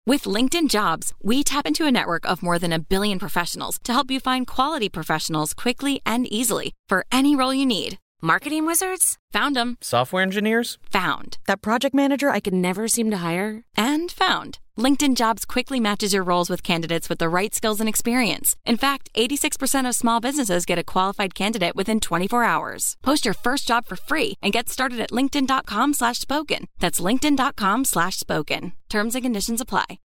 With LinkedIn Jobs, we tap into a network of more than 1 billion professionals to help you find quality professionals quickly and easily for any role you need. Marketing wizards? Found them. Software engineers? Found. That project manager I could never seem to hire? And found. LinkedIn Jobs quickly matches your roles with candidates with the right skills and experience. In fact, 86% of small businesses get a qualified candidate within 24 hours. Post your first job for free and get started at linkedin.com/spoken. That's linkedin.com/spoken. Terms and conditions apply.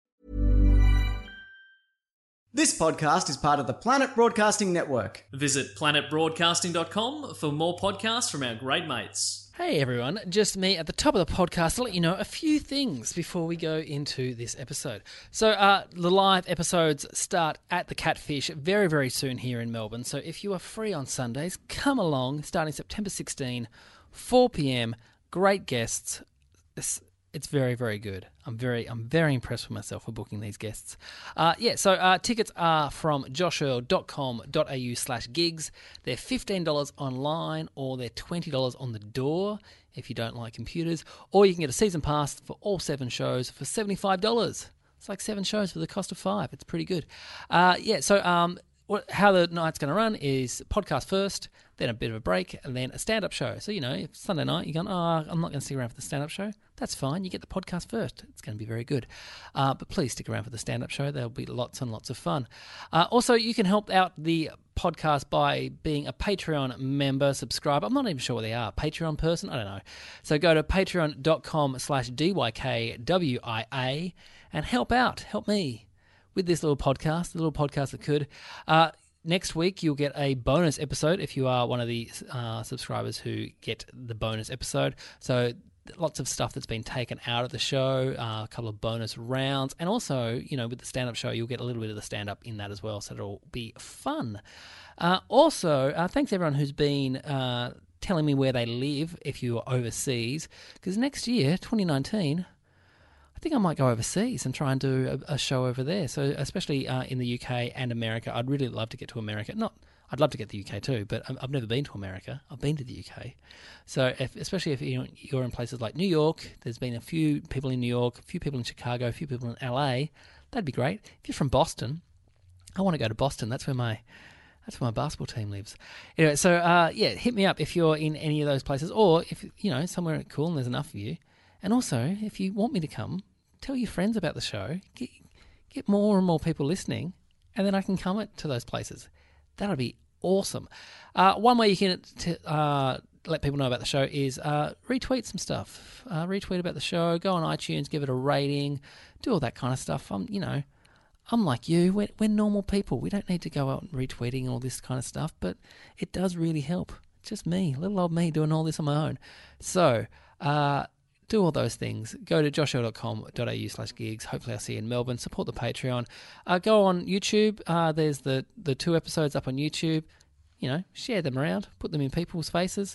This podcast is part of the Planet Broadcasting Network. Visit planetbroadcasting.com for more podcasts from our great mates. Hey everyone, just me at the top of the podcast to let you know a few things before we go into this episode. So the live episodes start at the Catfish very, very soon here in Melbourne. So if you are free on Sundays, come along, starting September 16, 4 p.m, great guests. It's very, very good. I'm very impressed with myself for booking these guests. So tickets are from joshearl.com.au/gigs. They're $15 online or they're $20 on the door if you don't like computers. Or you can get a season pass for all 7 shows for $75. It's like 7 shows for the cost of 5. It's pretty good. How the night's going to run is podcast first, then a bit of a break, and then a stand-up show. So, if Sunday night you're going, I'm not going to stick around for the stand-up show, that's fine. You get the podcast first. It's going to be very good. But please stick around for the stand-up show. There'll be lots and lots of fun. Also, you can help out the podcast by being a Patreon member, subscriber. I'm not even sure what they are. Patreon person? I don't know. So go to patreon.com/DYKWIA and help out. Help me with this little podcast, the little podcast that could. Next week, you'll get a bonus episode if you are one of the subscribers who get the bonus episode. So lots of stuff that's been taken out of the show, a couple of bonus rounds, and also, with the stand-up show, you'll get a little bit of the stand-up in that as well, so it'll be fun. Also, thanks everyone who's been telling me where they live if you're overseas, because next year, 2019... I think I might go overseas and try and do a show over there. So especially in the UK and America, I'd really love to get to America. I'd love to get to the UK too, but I've never been to America. I've been to the UK. So especially if you're in places like New York, there's been a few people in New York, a few people in Chicago, a few people in LA. That'd be great. If you're from Boston, I want to go to Boston. That's where my basketball team lives. Anyway, so hit me up if you're in any of those places, or if somewhere cool and there's enough of you. And also, if you want me to come, tell your friends about the show, get more and more people listening, and then I can come to those places. That'll be awesome. One way you can let people know about the show is retweet some stuff. Retweet about the show, go on iTunes, give it a rating, do all that kind of stuff. I'm like you. We're normal people. We don't need to go out and retweeting all this kind of stuff, but it does really help. It's just me, little old me, doing all this on my own. So, do all those things. Go to joshearl.com.au/gigs. Hopefully I'll see you in Melbourne. Support the Patreon. Go on YouTube. There's the 2 episodes up on YouTube. Share them around. Put them in people's faces.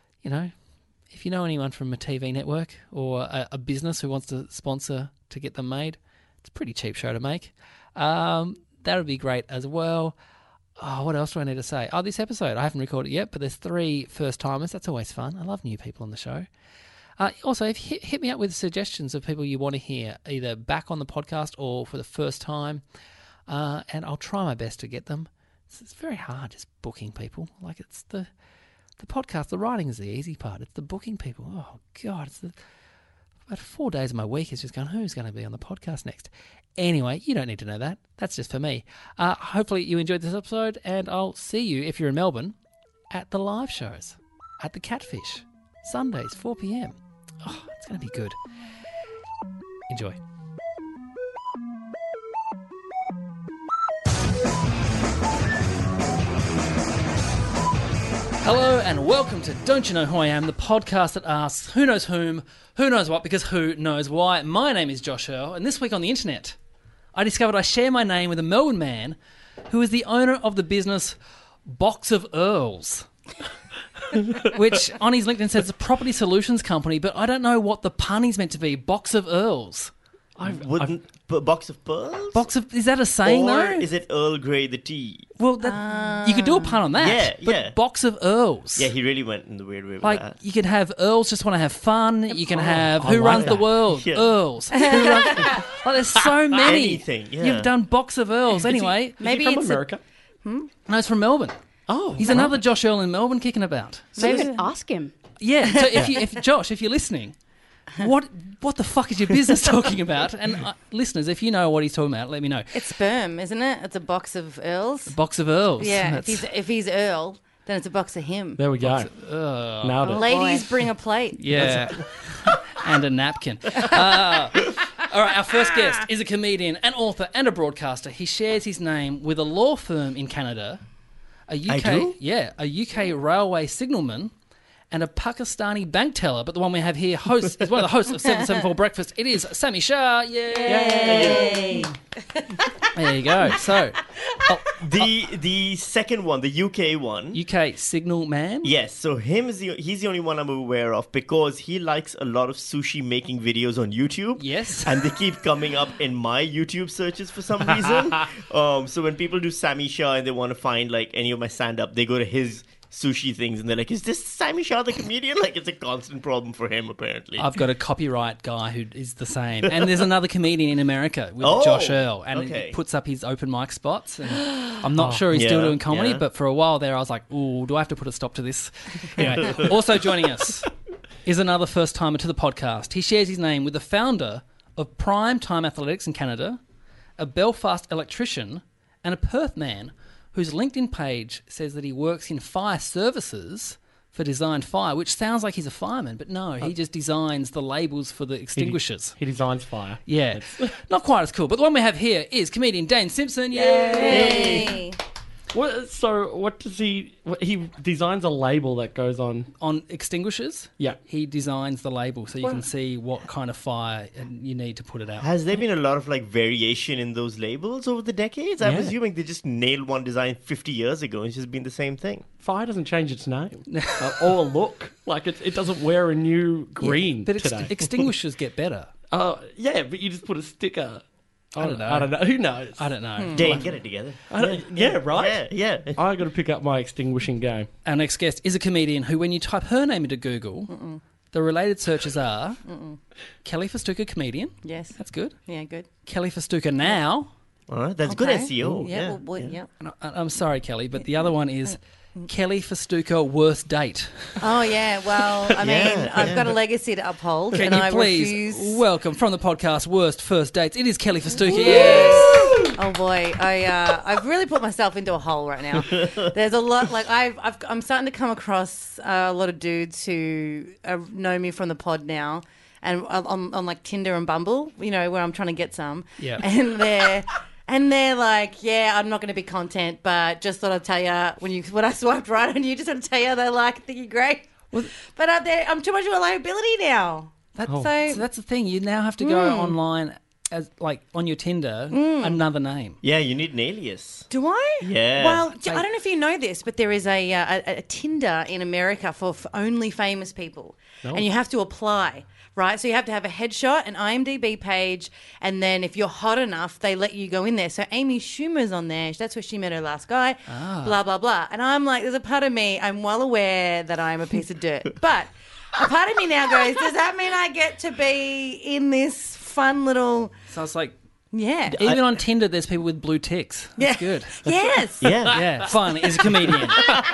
If you know anyone from a TV network or a business who wants to sponsor to get them made, it's a pretty cheap show to make. That would be great as well. Oh, what else do I need to say? This episode, I haven't recorded it yet, but there's 3 first-timers. That's always fun. I love new people on the show. Also, hit me up with suggestions of people you want to hear, either back on the podcast or for the first time, and I'll try my best to get them. It's very hard just booking people. Like, it's the podcast, the writing is the easy part. It's the booking people. Oh, God, about 4 days of my week is just going, who's going to be on the podcast next? Anyway, you don't need to know that. That's just for me. Hopefully you enjoyed this episode, and I'll see you, if you're in Melbourne, at the live shows, at the Catfish, Sundays, 4 p.m. Oh, it's going to be good. Enjoy. Hello and welcome to Don't You Know Who I Am, the podcast that asks who knows whom, who knows what, because who knows why. My name is Josh Earl, and this week on the internet, I discovered I share my name with a Melbourne man who is the owner of the business Box of Earls. Which on his LinkedIn says it's a property solutions company, but I don't know what the pun is meant to be. Box of Earls. Box of pearls? Is that a saying or though? is it Earl Grey the tea? Well, you could do a pun on that. Yeah, but yeah. box of earls. Yeah, he really went in the weird way with Like, that. you could have earls just want to have fun. You can have who like runs the that. world? Yeah. Earls. Like, there's so many. Anything, yeah. You've done box of earls. Anyway, Maybe Is he from it's America? no, it's from Melbourne. Oh, He's another Josh Earl in Melbourne kicking about. Maybe ask him. Yeah. So if Josh, if you're listening, what the fuck is your business talking about? And listeners, if you know what he's talking about, let me know. It's sperm, isn't it? It's a box of earls. Box of earls. Yeah, That's- if he's Earl, then it's a box of him. there we go. Nailed it. Ladies, bring a plate. Yeah. And a napkin. All right, our first guest is a comedian, an author, and a broadcaster. He shares his name with a law firm in Canada, a UK railway signalman, and a Pakistani bank teller. But the one we have here is one of the hosts of 774 Breakfast. It is Sammy Shah. Yay! There you go. So, The second one, the UK one. UK signal man. Yes, so he's the only one I'm aware of because he likes a lot of sushi making videos on YouTube. Yes. And they keep coming up in my YouTube searches for some reason. So when people do Sammy Shah and they want to find like any of my stand-up, they go to his sushi things and they're like, is this Sammy Shah the comedian? Like, it's a constant problem for him apparently. I've got a copyright guy who is the same. And there's another comedian in America with Oh, Josh Earl. And okay. he puts up his open mic spots. And I'm not sure he's still yeah, doing comedy, yeah. but for a while there I was like, ooh, do I have to put a stop to this? Anyway, also joining us is another first-timer to the podcast. He shares his name with the founder of Prime Time Athletics in Canada, a Belfast electrician, and a Perth man whose LinkedIn page says that he works in fire services for Design Fire, which sounds like he's a fireman, but no, he just designs the labels for the extinguishers. He designs fire. Yeah, not quite as cool. But the one we have here is comedian Dane Simpson. Yay! Hey. What does he designs a label that goes on? On extinguishers, Yeah. he designs the label so you can see what kind of fire you need to put it out. Has there been a lot of like variation in those labels over the decades? I'm Yeah. assuming they just nailed one design 50 years ago and it's just been the same thing. Fire doesn't change its name or look. Like it doesn't wear a new green but today. extinguishers get better. Yeah, but you just put a sticker. I don't know. I don't know. Who knows? I don't know. Dane, get it together. Yeah, right. Yeah. I got to pick up my extinguishing game. Our next guest is a comedian who, when you type her name into Google, the related searches are Kelly Festuca, comedian. Yes. That's good. Yeah, good. Kelly Festuca now. All right, that's good Okay. SEO. Yeah, yeah. And I'm sorry, Kelly, but the other one is Kelly Festuca, worst date. Oh, yeah. Well, I mean, Yeah, I've yeah. got a legacy to uphold, Can and you I please refuse. welcome from the podcast Worst First Dates? It is Kelly Festuca. Yes. Oh boy, I've really put myself into a hole right now. There's a lot, like I'm starting to come across a lot of dudes who know me from the pod now, and on like Tinder and Bumble, you know, where I'm trying to get some. Yeah. And they're like, yeah, I'm not going to be content, but just thought I'd tell you when I swiped right on you, just want to tell you they think you're great. But I'm too much of a liability now. So that's the thing. You now have to go online as like on your Tinder, another name. Yeah, you need an alias. do I? Yeah. Well, I don't know if you know this, but there is a Tinder in America for only famous people, and you have to apply. Right, so you have to have a headshot, an IMDb page, and then if you're hot enough, they let you go in there. So Amy Schumer's on there. That's where she met her last guy, blah, blah, blah. And I'm like, there's a part of me, I'm well aware that I'm a piece of dirt. But a part of me now goes, does that mean I get to be in this fun little... So it's like, Yeah. even on Tinder, there's people with blue ticks. That's good. Yes. Yeah. Yeah, finally, is a comedian.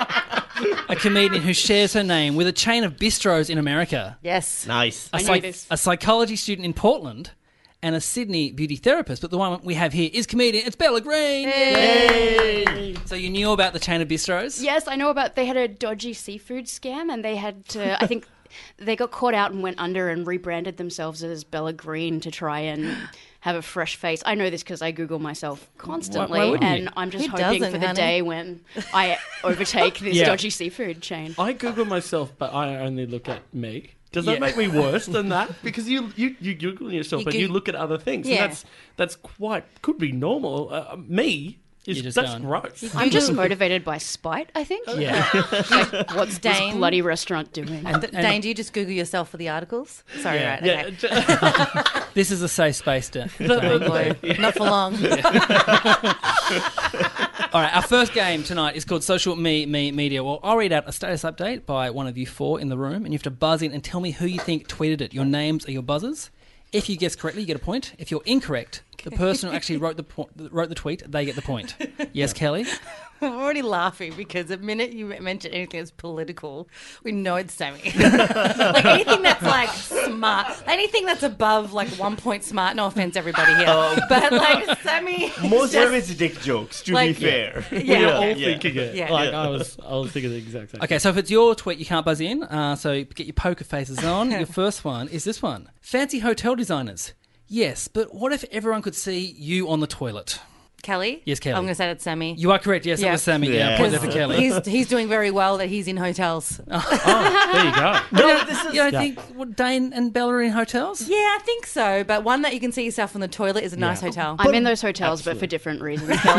A comedian who shares her name with a chain of bistros in America. Yes. Nice. I know this. A psychology student in Portland and a Sydney beauty therapist. But the one we have here is comedian. It's Bella Green. Yay. So you knew about the chain of bistros? Yes, I know about. They had a dodgy seafood scam, and they had to. I think they got caught out and went under and rebranded themselves as Bella Green to try and have a fresh face. I know this because I Google myself constantly, why wouldn't you? and I'm just Who hoping doesn't, for the honey? day when I overtake this Yeah. dodgy seafood chain. I Google myself, but I only look at me. Does Yeah. that make me worse than that? Because you Google yourself You and you Goo- look at other things. Yeah. And that's quite could be normal. Me, You're just That's going, gross. I'm just motivated by spite, I think. Yeah. What's this Dane? bloody restaurant doing? Dane, do you just Google yourself for the articles? Sorry, Yeah. right. Okay. Yeah. This is a safe space, Dan. Oh, boy. Not for long. All right, our first game tonight is called Social Media. Well, I'll read out a status update by one of you four in the room, and you have to buzz in and tell me who you think tweeted it. Your names are your buzzers. If you guess correctly, you get a point. If you're incorrect, the person who actually wrote the tweet, they get the point. Yes, Kelly? I'm already laughing because the minute you mention anything that's political, we know it's Sammy. Like anything that's like smart, anything that's above like 1 point smart. No offense, everybody here, but like Sammy. Most of it's dick jokes, to like- be fair. Yeah. We're all Yeah. thinking it. Yeah. Like I was thinking the exact same. Okay, so if it's your tweet, you can't buzz in. So get your poker faces on. Your first one is this one. Fancy hotel designers. Yes, but what if everyone could see you on the toilet? Kelly? Yes, Kelly. I'm going to say that's Sammy. You are correct. Yes, it Yeah. was Sammy. Yeah, Yeah. point there for Kelly. He's doing very well that he's in hotels. Oh, there you go. No, this is... You don't think Dane and Bella are in hotels? Yeah, I think so. But one that you can see yourself on the toilet is a nice hotel. I'm in those hotels, but for different reasons, Kelly.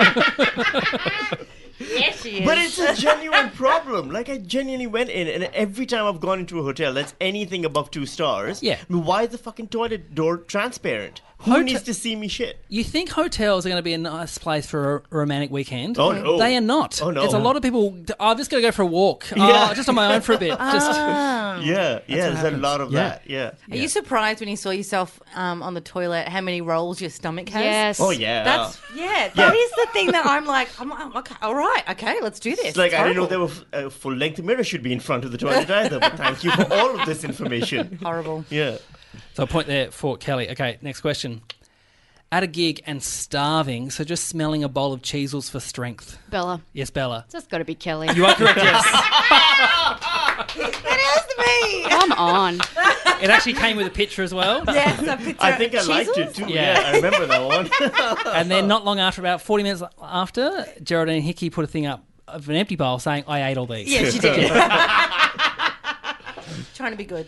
Yes, she is. But it's a genuine problem. Like, I genuinely went in, and every time I've gone into a hotel that's anything above 2 stars, Yeah. I mean, why is the fucking toilet door transparent? Who needs to see me shit? You think hotels are going to be a nice place for a romantic weekend? Oh, no. They are not. Oh, no. There's a lot of people, I'm just going to go for a walk. Yeah. Just on my own for a bit. Yeah, there's a lot of that. Yeah. Are you surprised when you saw yourself on the toilet how many rolls your stomach has? Yes. Oh, yeah. That is the thing that I'm like, okay, all right, okay, let's do this. It's like, It's I didn't know horrible. there were full-length mirror should be in front of the toilet either, but thank you for all of this information. Horrible. Yeah. So a point there for Kelly. Okay, next question. At a gig and starving, so just smelling a bowl of Cheezels for strength. Bella. Yes, Bella. That's got to be Kelly. You are correct, yes. It is me. Come on. It actually came with a picture as well. Yes, a picture I of think I liked it Cheezels? too. Yeah. Yeah, I remember that one. And then not long after, about 40 minutes after, Geraldine Hickey put a thing up of an empty bowl saying, I ate all these. Yeah, she did. Trying to be good.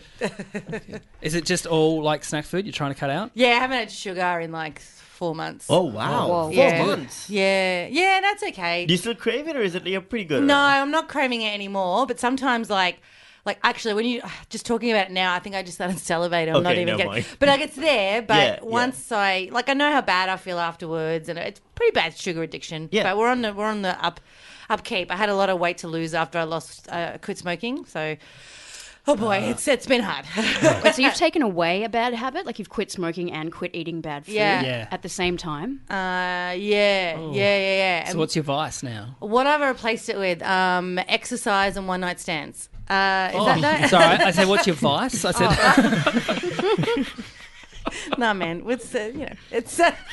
Is it just all like snack food you're trying to cut out? Yeah, I haven't had sugar in like 4 months. Oh, wow. Whoa. 4 months. Yeah, that's okay. Do you still crave it, or is it you're pretty good? No, at I'm not craving it anymore. But sometimes, like actually, when you just talking about it now, I think I just started salivating. I'm not Okay, even never getting. mind. But like, it's there. But Yeah, once I know how bad I feel afterwards, and it's pretty bad sugar addiction. Yeah. But we're on the upkeep. I had a lot of weight to lose after I quit smoking. So, oh boy, it's been hard. Wait, so you've taken away a bad habit? Like you've quit smoking and quit eating bad food Yeah. at the same time? Yeah. So And what's your vice now? what I've replaced it with? Exercise and one night stands. Is that Sorry, I said, what's your vice? I said, No, man. It's it's.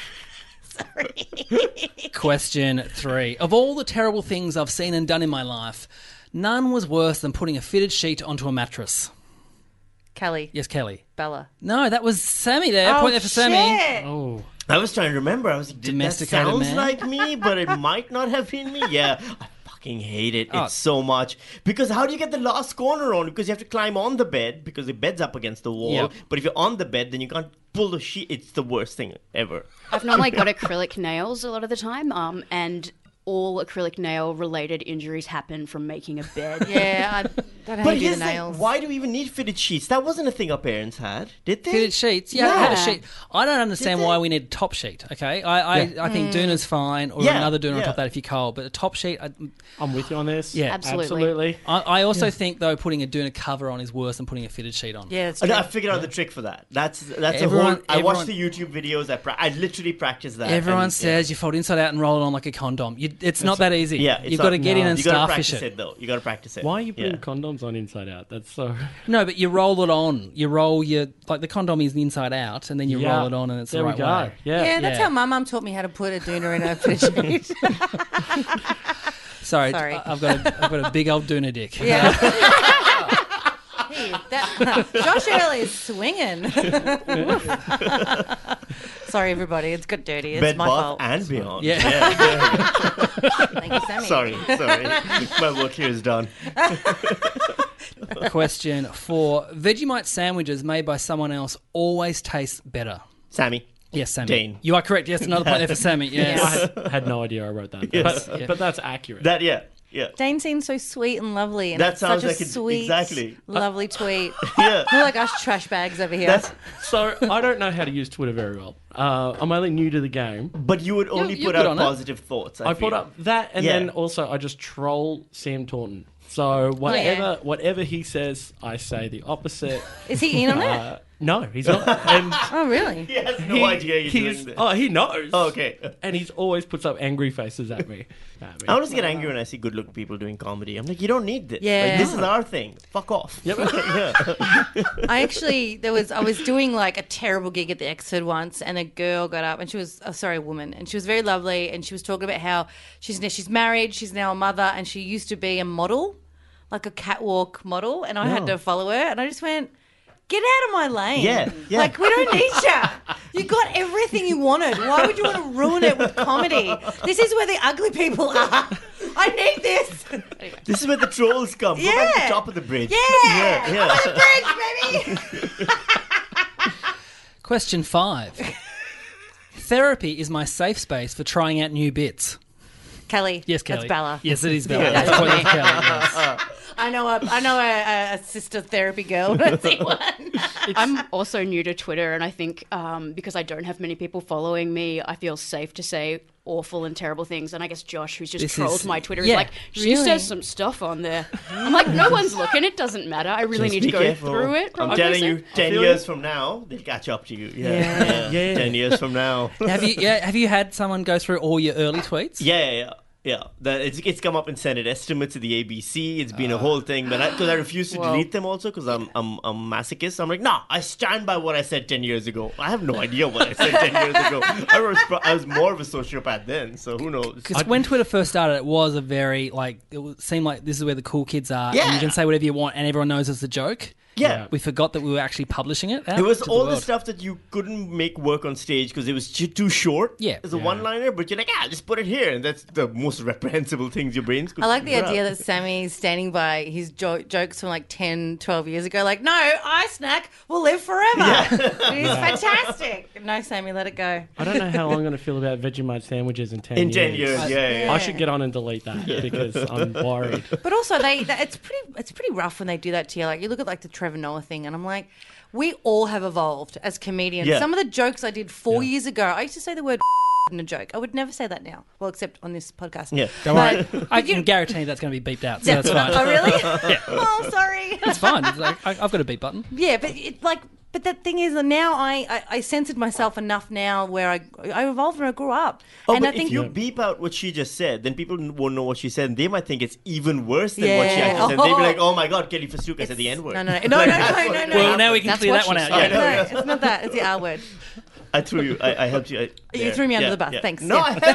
Sorry. Question 3. Of all the terrible things I've seen and done in my life, none was worse than putting a fitted sheet onto a mattress. Kelly. Yes, Kelly. Bella. No, that was Sammy there. Point there for Sammy. shit. Oh. I was trying to remember. I was like, that Domesticated sounds man. like me, but it might not have been me. Yeah, I fucking hate it. Oh. It's so much. Because how do you get the last corner on? Because you have to climb on the bed because the bed's up against the wall. Yep. But if you're on the bed, then you can't pull the sheet. It's the worst thing ever. I've normally got acrylic nails a lot of the time, and all acrylic nail related injuries happen from making a bed. Yeah, I don't know how But to do here's the the nails. thing, why do we even need fitted sheets? That wasn't a thing our parents had, did they? Fitted sheets. Yeah, I had a Yeah. sheet. I don't understand why we need a top sheet, okay? I think Doona's fine, or Yeah, another Doona on yeah. top of that if you're cold, but a top sheet, I'm with you on this. Yeah. Absolutely. I also think, though, putting a Doona cover on is worse than putting a fitted sheet on. Yeah, that's I true. I figured out the trick for that. That's Everyone- a whole. I watched everyone- the YouTube videos. I literally practiced that. Everyone and, says you fold inside out and roll it on like a condom. It's not that easy. Yeah, it's You've got to not- get in no. and you gotta starfish practice it. it though. You gotta practice it. Why are you putting Yeah. condoms on inside out? That's so. No, but you roll it on. You roll like the condom is the inside out, and then you roll it on, and it's there the right we go. way. Yeah, that's Yeah. how my mum taught me how to put a doona in a fitted sheet. Sorry, Sorry. I've got a big old Doona dick. Yeah. Hey, Josh Earl is swinging. Sorry, everybody. It's got dirty. It's Bed, my bath, fault. and beyond. Yeah. Thank you, Sammy. Sorry. My work here is done. Question 4: Vegemite sandwiches made by someone else always taste better. Sammy. Yes, Sammy. Dane. You are correct. Yes, another point there for Sammy. Yes. I had no idea I wrote that. Yes. But that's accurate. That, yeah. Dane seems so sweet and lovely. And That that's sounds such like a it- sweet, exactly. lovely tweet. Yeah. We're like us trash bags over here. That's, So I don't know how to use Twitter very well. I'm only new to the game. but you would only you're put good out on it. positive thoughts. I feel. put up that, and Yeah. then also I just troll Sam Taunton. So whatever he says, I say the opposite. Is he in on it? No, he's not. And Oh, really? He has no idea you're he's- doing this. Oh, he knows. Oh, okay. And he's always puts up angry faces at me. I always get angry when I see good-looking people doing comedy. I'm like, you don't need this. Yeah. Like, this is our thing. Fuck off. Yep. I was doing like a terrible gig at the Exford once, and a girl got up, and she was, a woman, and she was very lovely, and she was talking about how she's married, she's now a mother, and she used to be a model, like a catwalk model, and I had to follow her, and I just went, get out of my lane. Yeah. Like, we don't need you. You got everything you wanted. Why would you want to ruin it with comedy? This is where the ugly people are. I need this. Anyway. This is where the trolls come. Go back to the top of the bridge. Yeah. Yeah. On the bridge, baby. Question 5. Therapy is my safe space for trying out new bits. Kelly. Yes, Kelly. That's Bella. Yes, it is Bella. Yeah, That's that's point me. for Kelly, yes. I know a sister therapy girl when I see one. I'm also new to Twitter, and I think because I don't have many people following me, I feel safe to say awful and terrible things. And I guess Josh, who's just This trolled is- my Twitter, yeah. is like, she Really? says some stuff on there. I'm like, no one's looking. It doesn't matter. I really Just need to be go careful. through it. I'm telling obviously. you, 10 feel years you. from now, they'll catch up to you. Yeah. Yeah. 10 years from now. Have you had someone go through all your early tweets? Yeah. It's come up in Senate estimates at the ABC. It's been a whole thing, but because I refuse to delete them also because I'm a masochist. I'm like, nah, I stand by what I said 10 years ago. I have no idea what I said 10 years ago. I was more of a sociopath then, so who knows? Because when Twitter first started, it was a very, seemed like this is where the cool kids are, and Yeah. you can say whatever you want, and everyone knows it's a joke. Yeah. We forgot that we were actually publishing it. It was to all the world. stuff that you couldn't make work on stage because it was too short. Yeah. As a one-liner, but you're like, just put it here. And that's the most reprehensible things your brains could I like the figure idea out. that Sammy's standing by his jokes from like 10, 12 years ago. Like, no, I snack will live forever. It's fantastic. No, Sammy, let it go. I don't know how I'm going to feel about Vegemite sandwiches in 10 In years. 10 years, yeah. I should get on and delete that because I'm worried. But also, it's pretty rough when they do that to you. Like, you look at like the Trevor Noah thing, and I'm like, we all have evolved as comedians. Yeah. Some of the jokes I did 4 years ago, I used to say the word in a joke. I would never say that now. Well, except on this podcast. Yeah. Don't worry. I can guarantee that's going to be beeped out, so that's fine. Oh, really? Oh, sorry. It's fine. It's like, I've got a beep button. Yeah, but the thing is that now I censored myself enough now where I evolved when I grew up. Oh, and but I think if you beep out what she just said, then people won't know what she said, and they might think it's even worse than what she Yeah. actually said. They'd be like, "Oh my God, Kelly Festuca said the N word." No. Like, No. Well, now we can That's clear what that one she out. said. Yeah. No, it's not that. It's the R word. I threw you. I helped you. You threw me under the bus. Thanks. No, Yeah.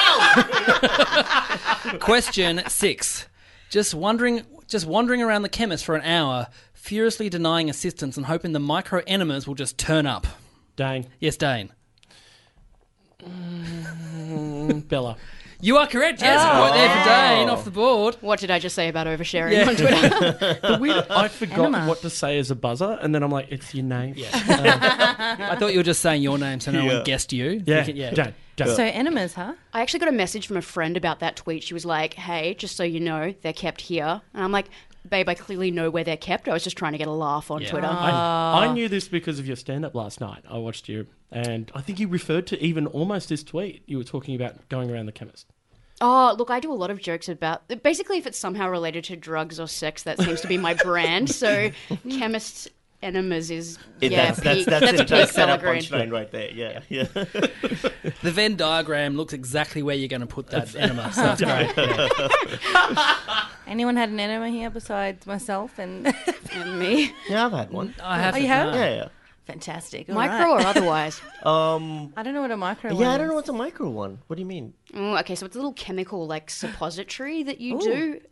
I helped you out. Question 6. Just wandering around the chemist for an hour, furiously denying assistance and hoping the micro-enemas will just turn up. Dang. Yes, Dane. Bella. You are correct, yes. Point there for Dane off the board. What did I just say about oversharing on Twitter? The weird, I forgot Enema. what to say as a buzzer, and then I'm like, it's your name. I thought you were just saying your name so no one guessed you. Yeah. You can- Dang. So enemas, huh? I actually got a message from a friend about that tweet. She was like, hey, just so you know, they're kept here. And I'm like, babe, I clearly know where they're kept. I was just trying to get a laugh on Twitter. I knew this because of your stand-up last night. I watched you, and I think you referred to even almost this tweet. You were talking about going around the chemist. Oh, look, I do a lot of jokes about... Basically, if it's somehow related to drugs or sex, that seems to be my brand. So, chemist enemas is... That's peak an entire setup Pellegrin. punchline right there. Yeah. The Venn diagram looks exactly where you're going to put that enema. So that's great. Yeah. Anyone had an enema here besides myself and And me. Yeah, I've had one. I have. Oh, you have? Yeah. fantastic. All Micro right. or otherwise? I don't know what a micro. Yeah, I one don't know is. what's a micro one. What do you mean? Okay, so it's a little chemical like suppository that you do.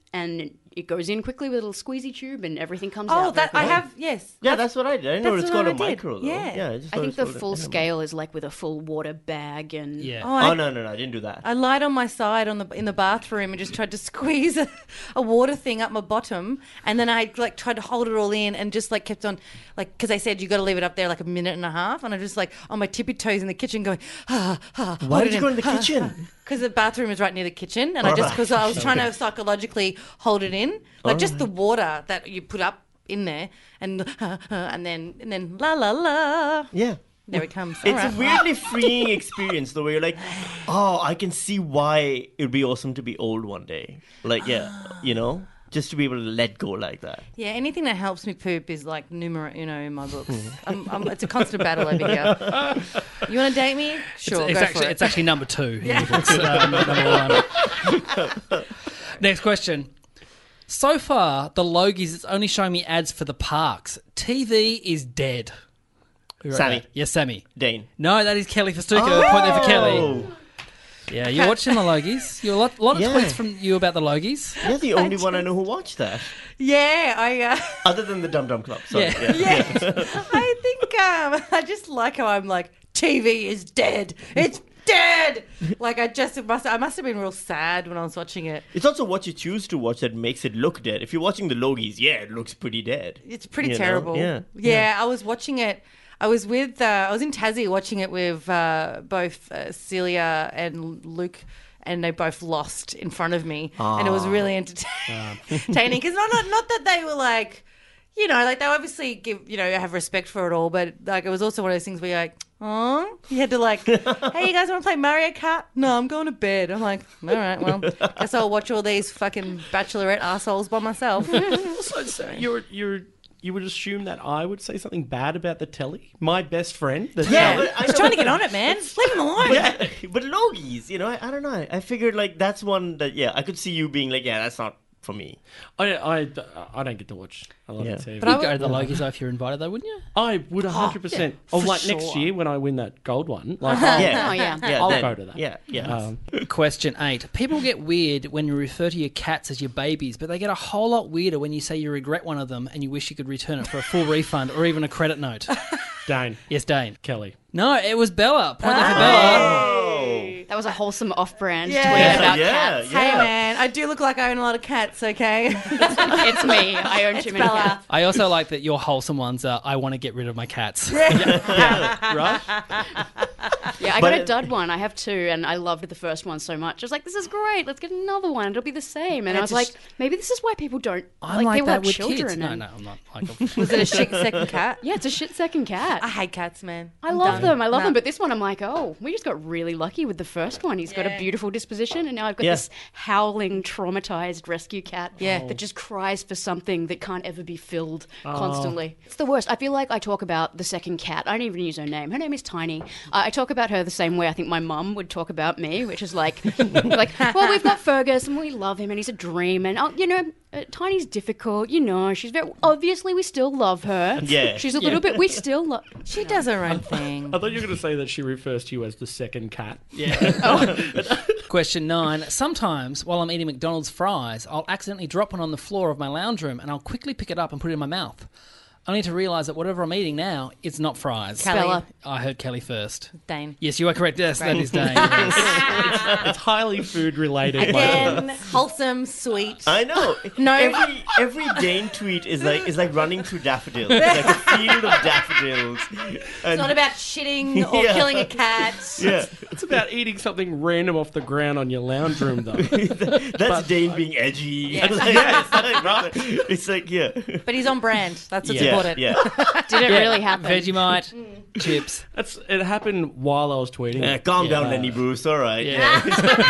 and it goes in quickly with a little squeezy tube, and everything comes out. Oh, that I have. Yes. Yeah, that's what I did. I didn't know That's it's what called a I did. micro, though. Yeah. I just I thought think it the was called full a- scale is like with a full water bag and Yeah. Oh, no, I didn't do that. I lied on my side in the bathroom and just tried to squeeze a water thing up my bottom, and then I like tried to hold it all in and just like kept on like because they said you got to leave it up there like a minute and a half, and I just like on my tippy toes in the kitchen going Why did you go in the kitchen? Because the bathroom is right near the kitchen, and I just because I was trying to psychologically hold it in, like just the water that you put up in there, and then la la la. Yeah. There it comes. It's All right. a weirdly freeing experience, the way you're like, oh, I can see why it would be awesome to be old one day. Like, just to be able to let go like that. Yeah, anything that helps me poop is like numero uno in my books. It's a constant battle over here. You want to date me? Sure, It's go actually, for it. it's actually number 2 in the books, number 1. Next question. So far, the Logies, it's only showing me ads for the parks. TV is dead. Who wrote Sammy. that? Yes, Sammy. Dane. No, that is Kelly Festuca. Point there for Kelly. Yeah, you're watching the Logies. You a lot of Yeah. tweets from you about the Logies. You're the only one I know who watched that. Yeah, I Other than the Dum Dum Club. Sorry. Yeah. I think I just like how I'm like TV is dead. It's dead. Like I must have been real sad when I was watching it. It's also what you choose to watch that makes it look dead. If you're watching the Logies, it looks pretty dead. It's pretty You know? terrible. Yeah. I was watching it. I was in Tassie watching it with both Celia and Luke, and they both lost in front of me, and it was really entertaining. Because not that they were like, like they obviously have respect for it all, but like it was also one of those things where you're like, oh, you had to like, hey, you guys want to play Mario Kart? No, I'm going to bed. I'm like, all right, well, guess I'll watch all these fucking Bachelorette assholes by myself. So you would assume that I would say something bad about the telly? My best friend? The Yeah, telly? I was trying to get on it, man. Leave him alone. But Logies, I don't know. I figured like that's one that I could see you being like, that's not for me. I don't get to watch a lot of TV. But you'd go to the Logies though if you're invited though, wouldn't you? I would 100%. Or like next year when I win that gold one, like Oh, yeah. I'll then- go to that. Yeah. Question 8. People get weird when you refer to your cats as your babies, but they get a whole lot weirder when you say you regret one of them and you wish you could return it for a full refund or even a credit note. Dane, Yes, Dane. Kelly. No, it was Bella. Point there for Bella. That was a wholesome off-brand Yeah. tweet Yeah, about yeah, cats. Hey, man, I do look like I own a lot of cats, okay? It's me. I own too many Bella. cats. I also like that your wholesome ones are, I want to get rid of my cats. Right? Yeah, I But got a dud one. I have 2, and I loved the first one so much. I was like, this is great. Let's get another one. It'll be the same. And I was like, maybe this is why people don't I'm like like they will that have with children. kids. No, and- no, I'm not. Like Was it a shit second cat? Yeah, it's a shit second cat. I hate cats, man. I love them. I love them. But this one, I'm like, oh, we just got really lucky with the first one. He's got a beautiful disposition, and now I've got Yeah. this howling, traumatized rescue cat that just cries for something that can't ever be filled constantly. It's the worst. I feel like I talk about the second cat. I don't even use her name. Her name is Tiny. I talk about her the same way I think my mum would talk about me, which is like, well, we've got Fergus, and we love him, and he's a dream, and Tiny's difficult. She's very obviously we still love her. Yeah. she's a little bit. We still love. She does her own thing. I thought you were going to say that she refers to you as the second cat. Question 9. Sometimes while I'm eating McDonald's fries, I'll accidentally drop one on the floor of my lounge room and I'll quickly pick it up and put it in my mouth. Only to realise that whatever I'm eating now, it's not fries. Kelly. Bella. I heard Kelly first. Dane. Yes, you are correct. Yes, that is Dane. Yes. It's highly food related. Again, wholesome, sweet. I know. No. Every Dane tweet is like running through daffodils. It's like a field of daffodils. It's not about shitting or Yeah. killing a cat. Yeah, It's about eating something random off the ground on your lounge room, though. that's Dane being edgy. Yeah. It's like yeah. But he's on brand. That's what's Yeah, important. yeah. Did it really happen? Vegemite, chips. It happened while I was tweeting. Yeah, calm down, Lenny Bruce. All right. Yeah.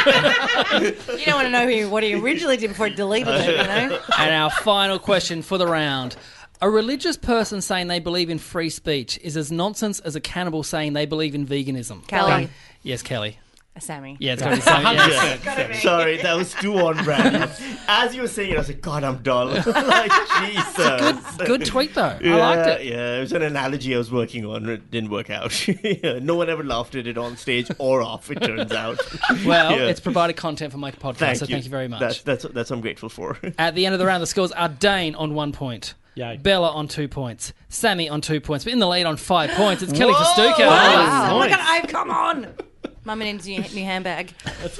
You don't want to know what he originally did before he deleted it, And our final question for the round. A religious person saying they believe in free speech is as nonsense as a cannibal saying they believe in veganism. Kelly. Yes, Kelly. Sammy. Yeah, it's got to be Sammy. Yeah. Yeah. Sorry, that was too on brand. As you were saying it, I was like, God, I'm dull. Like, Jesus. Good tweet, though. Yeah, I liked it. Yeah, it was an analogy I was working on. It didn't work out. Yeah, no one ever laughed at it on stage or off, it turns out. Well, Yeah. it's provided content for my podcast, so thank you very much. That's what I'm grateful for. At the end of the round, the scores are Dane on 1 point. Yay. Bella on 2 points. Sammy on 2 points. But in the lead on 5 points, it's Kelly Festuca. Wow. Oh my Nice. God, come on. Mum needs a new handbag.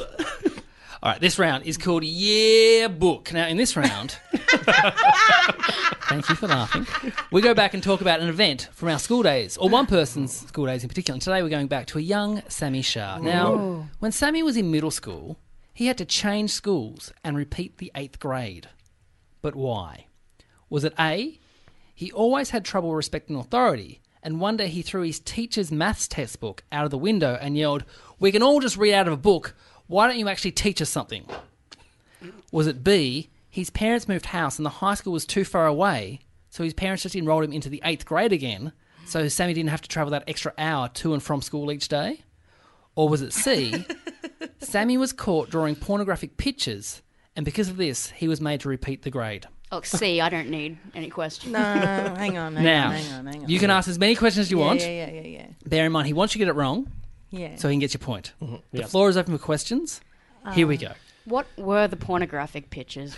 All right, this round is called Yeah Book. Now, in this round, thank you for laughing, we go back and talk about an event from our school days, or one person's school days in particular. And today we're going back to a young Sammy Shah. Now, when Sammy was in middle school, he had to change schools and repeat the 8th grade. But why? Was it A, he always had trouble respecting authority, and one day he threw his teacher's maths textbook out of the window and yelled, "We can all just read out of a book. Why don't you actually teach us something?" Was it B, his parents moved house and the high school was too far away, so his parents just enrolled him into the 8th grade again, so Sammy didn't have to travel that extra hour to and from school each day? Or was it C, Sammy was caught drawing pornographic pictures, and because of this, he was made to repeat the grade? Oh, see, I don't need any questions. No, hang on. Now, you can ask as many questions as you want. Yeah. Bear in mind, he wants you to get it wrong, Yeah. so he can get your point. The Yes. floor is open for questions. Here we go. What were the pornographic pictures?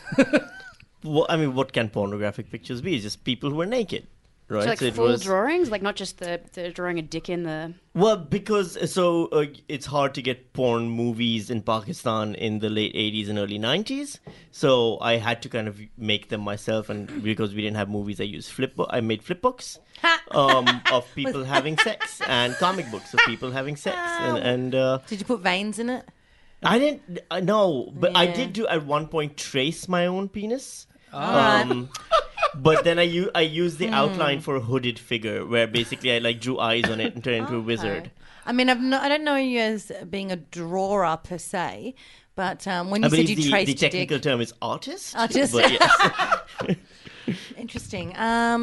What can pornographic pictures be? It's just people who are naked, right? So, like So it full was- drawings, like not just the drawing a dick in the. Well, because it's hard to get porn movies in Pakistan in the late 80s and early 90s. So I had to kind of make them myself, and because we didn't have movies, I made flip books of people having sex and comic books of people having sex. And Did you put veins in it? I didn't no, but I Yeah. did do at one point trace my own penis. Right. But then I used the outline for a hooded figure, where basically I like drew eyes on it and turned into a wizard. I mean, I don't know you as being a drawer per se, but when I you said believe you the traced your technical dick, term is artist. Artist. But yes. interesting.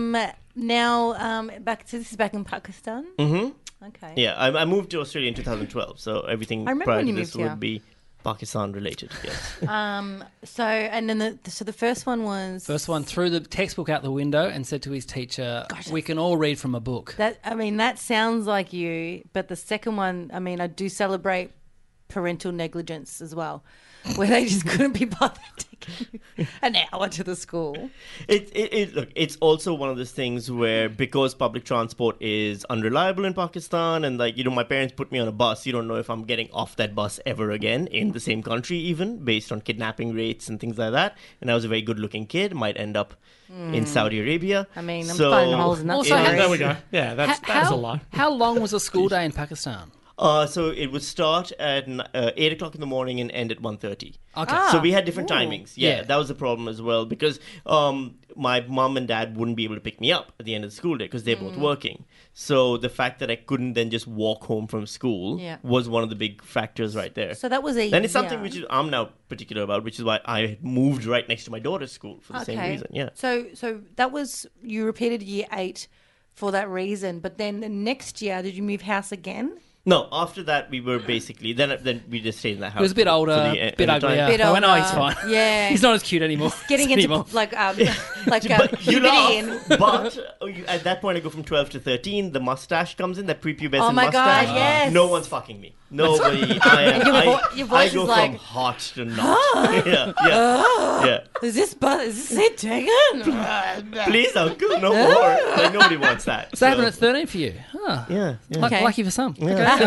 Now back to this is back in Pakistan. Mm-hmm. Okay. Yeah, I moved to Australia in 2012, so everything I remember prior when to you this moved here. would be Pakistan related. Yes. So and then the first one was First one threw the textbook out the window and said to his teacher, "We can all read from a book." that sounds like you, but the second one, I mean, I do celebrate parental negligence as well, where they just couldn't be bothered taking an hour to the school. Look, it's also one of those things where because public transport is unreliable in Pakistan, and my parents put me on a bus, you don't know if I'm getting off that bus ever again in the same country, even based on kidnapping rates and things like that. And I was a very good-looking kid, might end up in Saudi Arabia. I mean, I'm finding holes in that Also, story. There we go. Yeah, that's a lie. How long was a school day in Pakistan? So it would start at 8 o'clock in the morning and end at 1:30. Okay. So we had different timings. Yeah, Yeah. that was the problem as well, because my mom and dad wouldn't be able to pick me up at the end of the school day because they're both working. So the fact that I couldn't then just walk home from school Yeah. was one of the big factors right there. So that was a and it's something yeah. which I'm now particular about, which is why I moved right next to my daughter's school for the same reason. Yeah. So that was you repeated year 8 for that reason, but then the next year did you move house again? No, after that we were basically then we just stayed in that house. He was a bit for older, the bit end of time. uglier. Bit I went, "Oh, he's older. fine." Yeah. He's not as cute anymore. Getting into anymore. like But you puberty and laugh, but at that point I go from 12 to 13, the mustache comes in, that prepubescent Oh my God, mustache. yes. No one's fucking me. Nobody. your voice I go is like, from hot to not. yeah. is this it taken? Please, uncle, no more. Like, nobody wants that. So that happened at 13 for you. Huh. yeah. Okay. Lucky for some.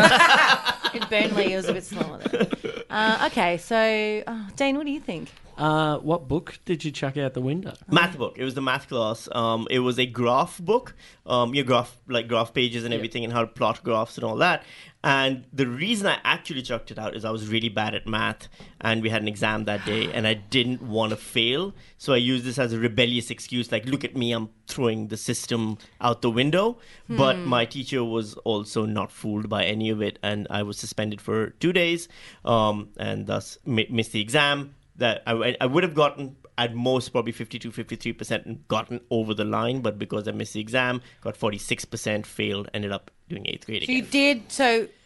In Burnley, it was a bit slower. Okay, so Dane, what do you think? What book did you chuck out the window? Math book. It was the math class. It was a graph book. Your graph pages and everything, and how to plot graphs and all that. And the reason I actually chucked it out is I was really bad at math, and we had an exam that day, and I didn't want to fail. So I used this as a rebellious excuse, like, look at me, I'm throwing the system out the window. But my teacher was also not fooled by any of it, and I was suspended for 2 days, and thus missed the exam. That I would have gotten at most probably 52-53% and gotten over the line, but because I missed the exam, got 46%, failed, ended up doing 8th grade So you again. did. So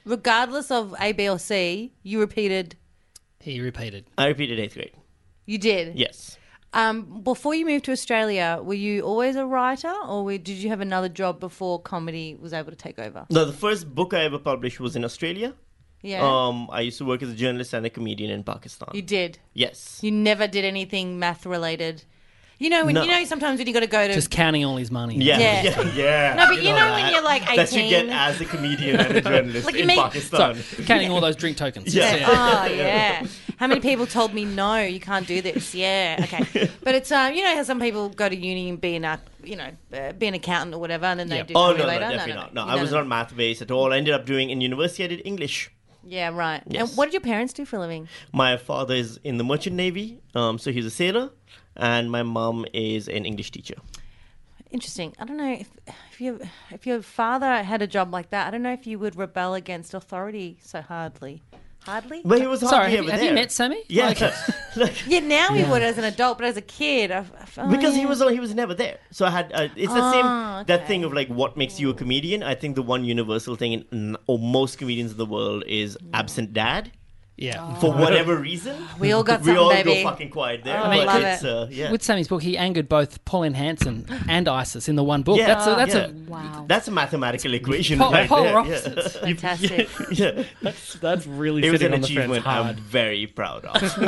regardless of A, B, or C, you repeated. He repeated. I repeated 8th grade. You did. Yes. Before you moved to Australia, were you always a writer, or did you have another job before comedy was able to take over? No, the first book I ever published was in Australia. Yeah. I used to work as a journalist and a comedian in Pakistan. You did. Yes. You never did anything math related. You know, No. sometimes when you got to go to Just counting all his money. Yeah. Yeah. Yeah. No, but you know that. when you're like That you get 18? as a comedian and a journalist Like you in mean- Pakistan. So, counting all those drink tokens. Yeah. Oh yeah. How many people told me no, you can't do this? Yeah, okay. But it's you know how some people go to uni and be an be an accountant or whatever, and then they Yep. do Oh, comedy no, later. definitely not. No, I was not math based at all. I ended up doing in university, I did English. Yeah, right. Yes. And what did your parents do for a living? My father is in the merchant navy, so he's a sailor, and my mom is an English teacher. Interesting. I don't know if your father had a job like that. I don't know if you would rebel against authority so hardly. Hardly? But he was hardly Sorry, ever have there. you met Sammy? Yeah, Like, Yeah, now he would as an adult, but as a kid, because yeah. he was never there. So I had it's the same that thing of like what makes you a comedian. I think the one universal thing in most comedians in the world is absent dad. yeah. For whatever reason, We all got we something, all baby. go fucking quiet there. Oh, but love it's it. yeah. With Sammy's book, he angered both Pauline Hanson and ISIS in the one book. Yeah, That's yeah. Wow. That's a mathematical equation polar right there. opposites. Fantastic. Yeah. That's really It was sitting an on the fence achievement I'm hard. very proud of.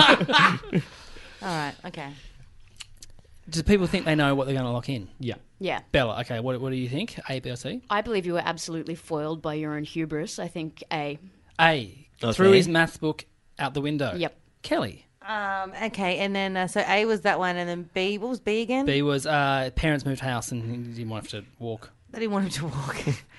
All right, okay. Do people think they know what they're going to lock in? Yeah. Yeah. Bella, okay, what do you think? A, B, or C? I believe you were absolutely foiled by your own hubris. I think A. A, Okay. threw his maths book out the window. Yep. Kelly. Okay, and then so A was that one, and then B. What was B again? B was parents moved house and he didn't want to walk. I didn't want him to walk.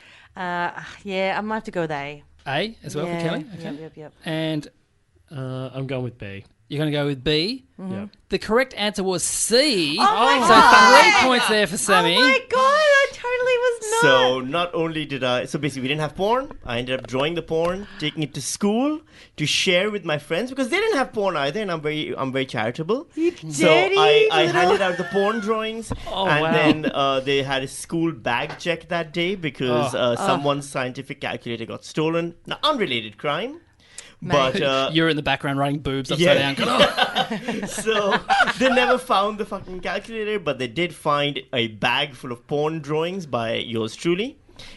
Yeah, I might have to go with A. A as well yeah. for Kelly? Okay. Yep. And I'm going with B. you're going to go with B. Yeah. The correct answer was C. Oh my so God. 3 points there for Sammy. Oh my god, I totally was not. So not only did so basically we didn't have porn. I ended up drawing the porn, taking it to school to share with my friends because they didn't have porn either, and I'm very charitable. You So dirty I little- handed out the porn drawings, Oh, and wow. then they had a school bag check that day because someone's scientific calculator got stolen. Now, unrelated crime. But You're in the background writing boobs upside Yeah. down. Oh. so they never found the fucking calculator, but they did find a bag full of porn drawings by yours truly.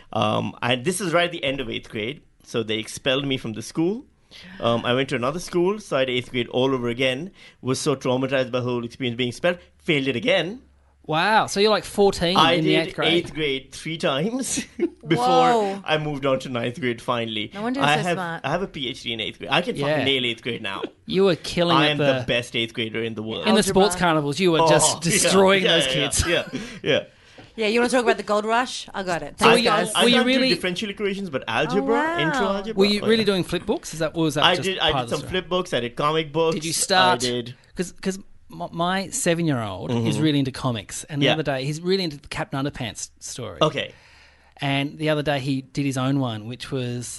And this is right at the end of 8th grade, so they expelled me from the school. I went to another school, started 8th grade all over again, was so traumatized by the whole experience being expelled, failed it again. Wow, so you're like 14 I in the did 8th grade. 8th grade 3 times before Whoa. I moved on to 9th grade finally. No wonder you're I so have, smart. I have a PhD in 8th grade. I can Yeah. fucking nail 8th grade now. You were killing I it am the best 8th grader in the world. in the Algebra. sports carnivals. You were Oh, just destroying yeah, those yeah, kids. Yeah. Yeah, you want to talk about the gold rush? I got it. I Thanks, guys. I Were you can't do really- differential equations, but algebra, wow. intro algebra. Were you oh, really yeah. doing flip books? Was that I just did. part I of did the some story? flip books. I did comic books. Did you start? I did. Because my 7-year-old is really into comics, and the Yeah. other day he's really into the Captain Underpants story. Okay. And the other day he did his own one, which was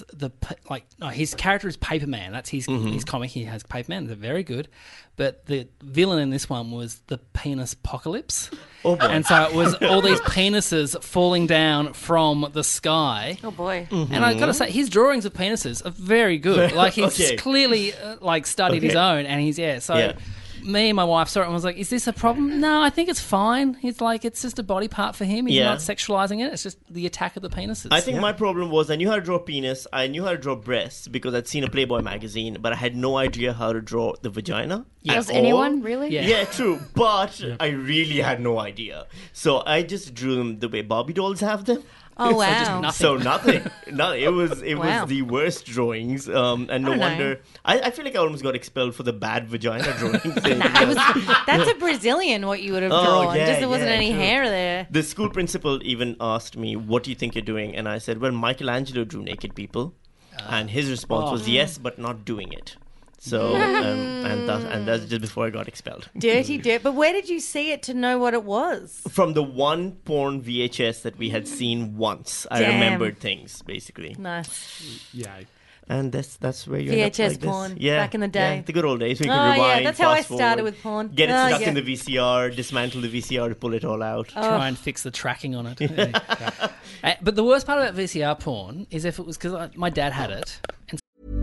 his character is Paperman. That's his comic. He has Paperman. They're very good, but the villain in this one was the penis apocalypse. Oh boy. And so it was all these penises falling down from the sky. Oh boy. And I got to say, his drawings of penises are very good. Like he's Okay. clearly studied his own, and he's So Yeah. me and my wife saw it and was like, "Is this a problem?" No, I think it's fine. It's like it's just a body part for him. He's Yeah. not sexualizing it. It's just the attack of the penises. I think my problem was I knew how to draw penis. I knew how to draw breasts because I'd seen a Playboy magazine, but I had no idea how to draw the vagina. at Does all. anyone really? Yeah. Yeah, true. But I really had no idea. So I just drew them the way Barbie dolls have them. Oh just wow. nothing. So nothing. It was Wow. was the worst drawings. And no don't know. wonder. I feel like I almost got expelled for the bad vagina drawings. That's a Brazilian what you would have Oh, drawn. yeah, Just there wasn't yeah, any true. hair there. The school principal even asked me, "What do you think you're doing?" And I said, "Well, Michelangelo drew naked people," and his response was, "Yes, but not doing it." So, and that's just before I got expelled. Dirty dirt. But where did you see it to know what it was? From the one porn VHS that we had seen once, I Damn. remembered things basically, Nice. Yeah. and that's where you end up VHS like this. porn, Yeah, back in the day. yeah, the good old days. So you Oh, could yeah, rewind, that's how I fast started forward, with porn. Get it Oh, stuck yeah. in the VCR, dismantle the VCR to pull it all out. Try and fix the tracking on it. But the worst part about VCR porn is if it was because my dad had it. And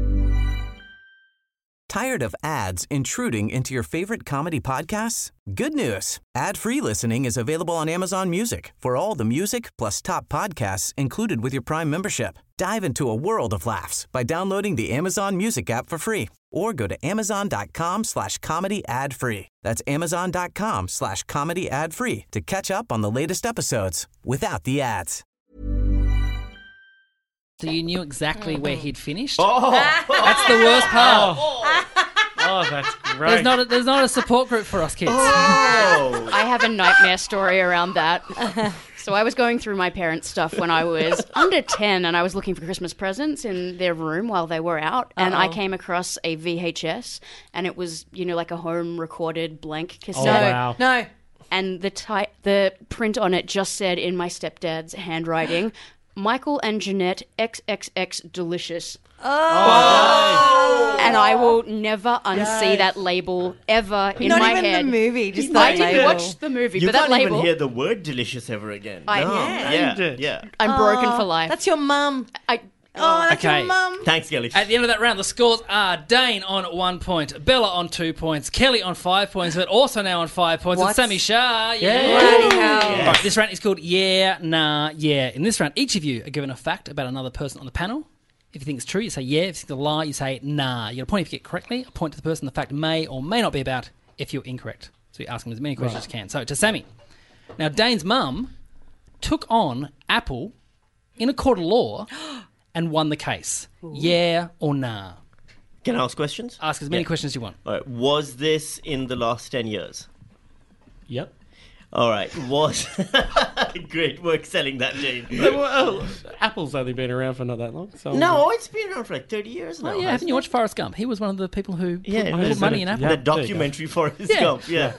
Tired of ads intruding into your favorite comedy podcasts? Good news. Ad-free listening is available on Amazon Music for all the music plus top podcasts included with your Prime membership. Dive into a world of laughs by downloading the Amazon Music app for free or go to amazon.com/comedy ad-free. That's amazon.com/comedy ad-free to catch up on the latest episodes without the ads. so you knew exactly where he'd finished. Oh, That's the worst part. Oh, that's great. There's not a support group for us kids. oh. I have a nightmare story around that. So I was going through my parents' stuff when I was under 10 and I was looking for Christmas presents in their room while they were out. And I came across a VHS and it was, like a home recorded blank cassette. Oh, wow. No. And the print on it just said in my stepdad's handwriting, Michael and Jeanette XXX Delicious. Oh. And I will never unsee that label ever in Not my even head. the movie, just I that didn't label. watch the movie, You but that can't label, even hear the word delicious ever again. I- No. Yeah. Yeah. I'm broken for life. That's your mum. That's Okay. your mum. Thanks, Kelly. At the end of that round, the scores are Dane on 1 point, Bella on 2 points, Kelly on 5 points, but also now on 5 points, and What? Sammy Shah. Yeah. Bloody hell. All right, this round is called Yeah, Nah, Yeah. In this round, each of you are given a fact about another person on the panel. If you think it's true, you say yeah. If you think it's a lie, you say nah. You get a point if you get correctly, a point to the person the fact may or may not be about if you're incorrect. So you ask them as many questions as you can. So to Sammy. Now, Dane's mum took on Apple in a court of law and won the case. Yeah or nah? Can I ask questions? Ask as many questions as you want. All right. Was this in the last 10 years? Yep. All right. Was great work selling that, Dane. Well, Apple's only been around for not that long. So No, it's been around for like 30 years now. Oh, yeah, haven't you watched Forrest Gump? He was one of the people who Yeah, put money in Apple. Yeah. The documentary Forrest Yeah. Gump. Yeah.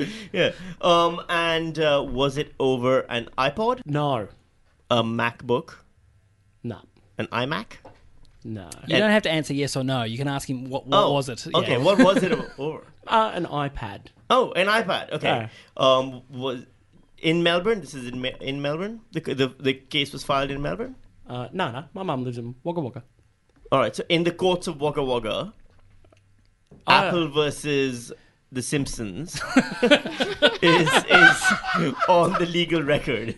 And was it over an iPod, No. a MacBook, No. an iMac? No. You don't have to answer yes or no. You can ask him what was it. Yeah. Okay, what was it over? An iPad. Oh, an iPad. Okay. Was in Melbourne? This is in Melbourne. The case was filed in Melbourne. No. My mum lives in Wagga Wagga. All right. So in the courts of Wagga Wagga, Apple versus The Simpsons is on the legal record,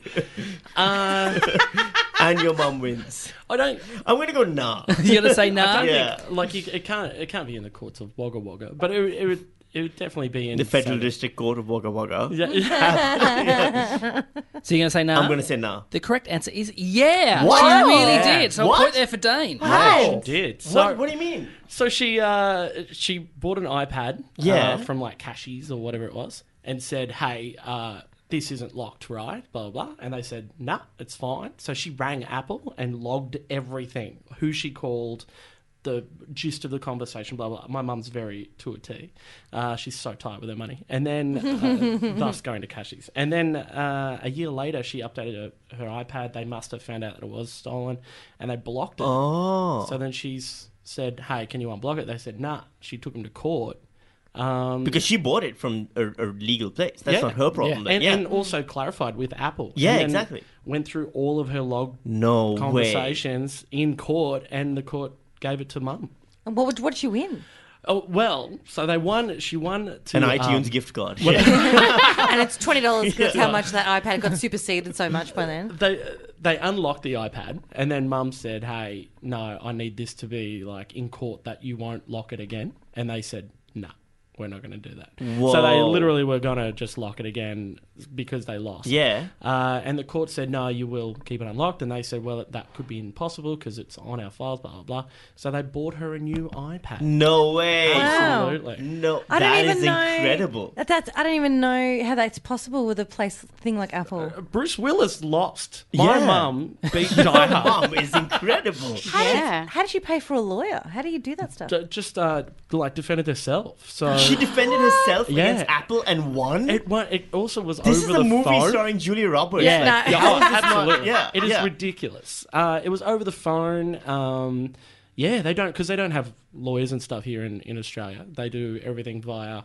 and your mum wins. I don't. I'm gonna go nah. You got to say nah. Yeah. Like it can't be in the courts of Wagga Wagga, but it would definitely be in The Federal Southern- District Court of Wagga Wagga. So you're going to say nah? I'm gonna say nah. The correct answer is yeah. What? She really Yeah. did. So What? a point there for Dane. She did. So, What do you mean? So she bought an iPad from like Cashies or whatever it was and said, hey, this isn't locked, right? Blah, blah, blah. And they said, nah, it's fine. So she rang Apple and logged everything, who she called, the gist of the conversation, blah, blah. My mum's very to a T. She's so tight with her money. And then, thus going to Cashies. And then a year later, she updated her iPad. They must have found out that it was stolen and they blocked it. Oh. So then she's said, hey, can you unblock it? They said, nah. She took them to court. Because she bought it from a legal place. That's Yeah. not her problem. then. And also clarified with Apple. Yeah, And then exactly. Went through all of her log No way. conversations in court, and the court gave it to mum. And what did you win? Oh well, so they won. She won to An iTunes gift card. And it's $20 because that's how much that iPad got superseded so much by then. They unlocked the iPad, and then mum said, "Hey, no, I need this to be like in court that you won't lock it again." And they said, "No, we're not going to do that." So they Whoa. literally were going to just lock it again because they lost. Yeah. And the court said, no, you will keep it unlocked. And they said, well, that could be impossible because it's on our files, blah, blah, blah. So they bought her a new iPad. No way. Wow. Absolutely. No, I don't that even is know. incredible. I don't even know how that's possible with a thing like Apple. Bruce Willis lost. My Yeah. mum beat Die Hard. Mom is incredible. Yeah. How did you pay for a lawyer? How do you do that stuff? Just like defended herself. So She defended herself Yeah. against Apple and won. it also was This over is a the movie phone. starring Julia Roberts. Yeah, Like, yeah, how oh, is this not- absolutely. Yeah, It is yeah. ridiculous. It was over the phone. Yeah, they don't have lawyers and stuff here in Australia. They do everything via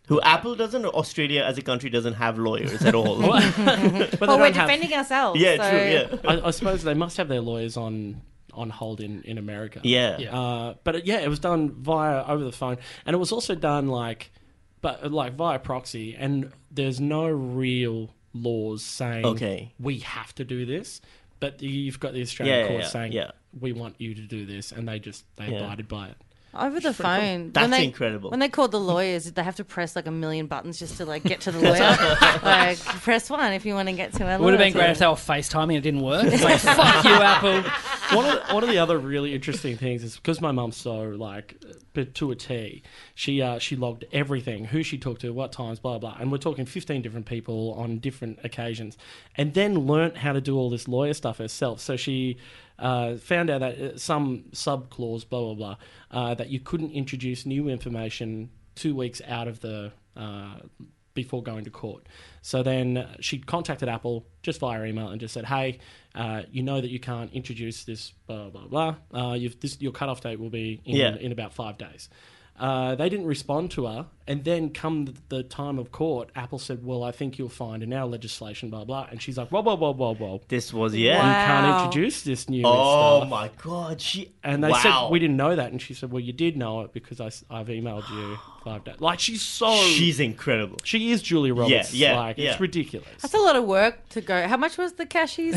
Who Apple doesn't, or Australia as a country doesn't have lawyers at all. But Well, we're defending ourselves. Yeah, so- true, yeah. I suppose they must have their lawyers on hold in America. Yeah. But it was done via over the phone, and it was also done via proxy. And there's no real laws saying we have to do this, but you've got the Australian court saying we want you to do this, and they abided by it. Over the phone. That's incredible. When they called the lawyers, they have to press like a million buttons just to like get to the lawyer. Like, press 1 if you want to get to our lawyer. It would have been great if they were FaceTiming and it didn't work. It's like, fuck you, Apple. One of the other really interesting things is because my mum's so to a T, she logged everything, who she talked to, what times, blah blah, and we're talking 15 different people on different occasions, and then learnt how to do all this lawyer stuff herself. So she found out that some sub clause, blah blah blah, that you couldn't introduce new information 2 weeks out of the before going to court. So then she contacted Apple just via email and just said, hey, you know that you can't introduce this blah blah blah. Your cutoff date will be in about 5 days. They didn't respond to her, and then come the time of court, Apple said, well, I think you'll find in our legislation, blah, blah, and she's like, whoa. This was, You can't introduce this new stuff. Oh, my God. And they said, we didn't know that, and she said, well, you did know it because I've emailed you 5 days. Like, She's incredible. She is Julia Roberts. Yeah. It's ridiculous. That's a lot of work to go. How much was the cashies?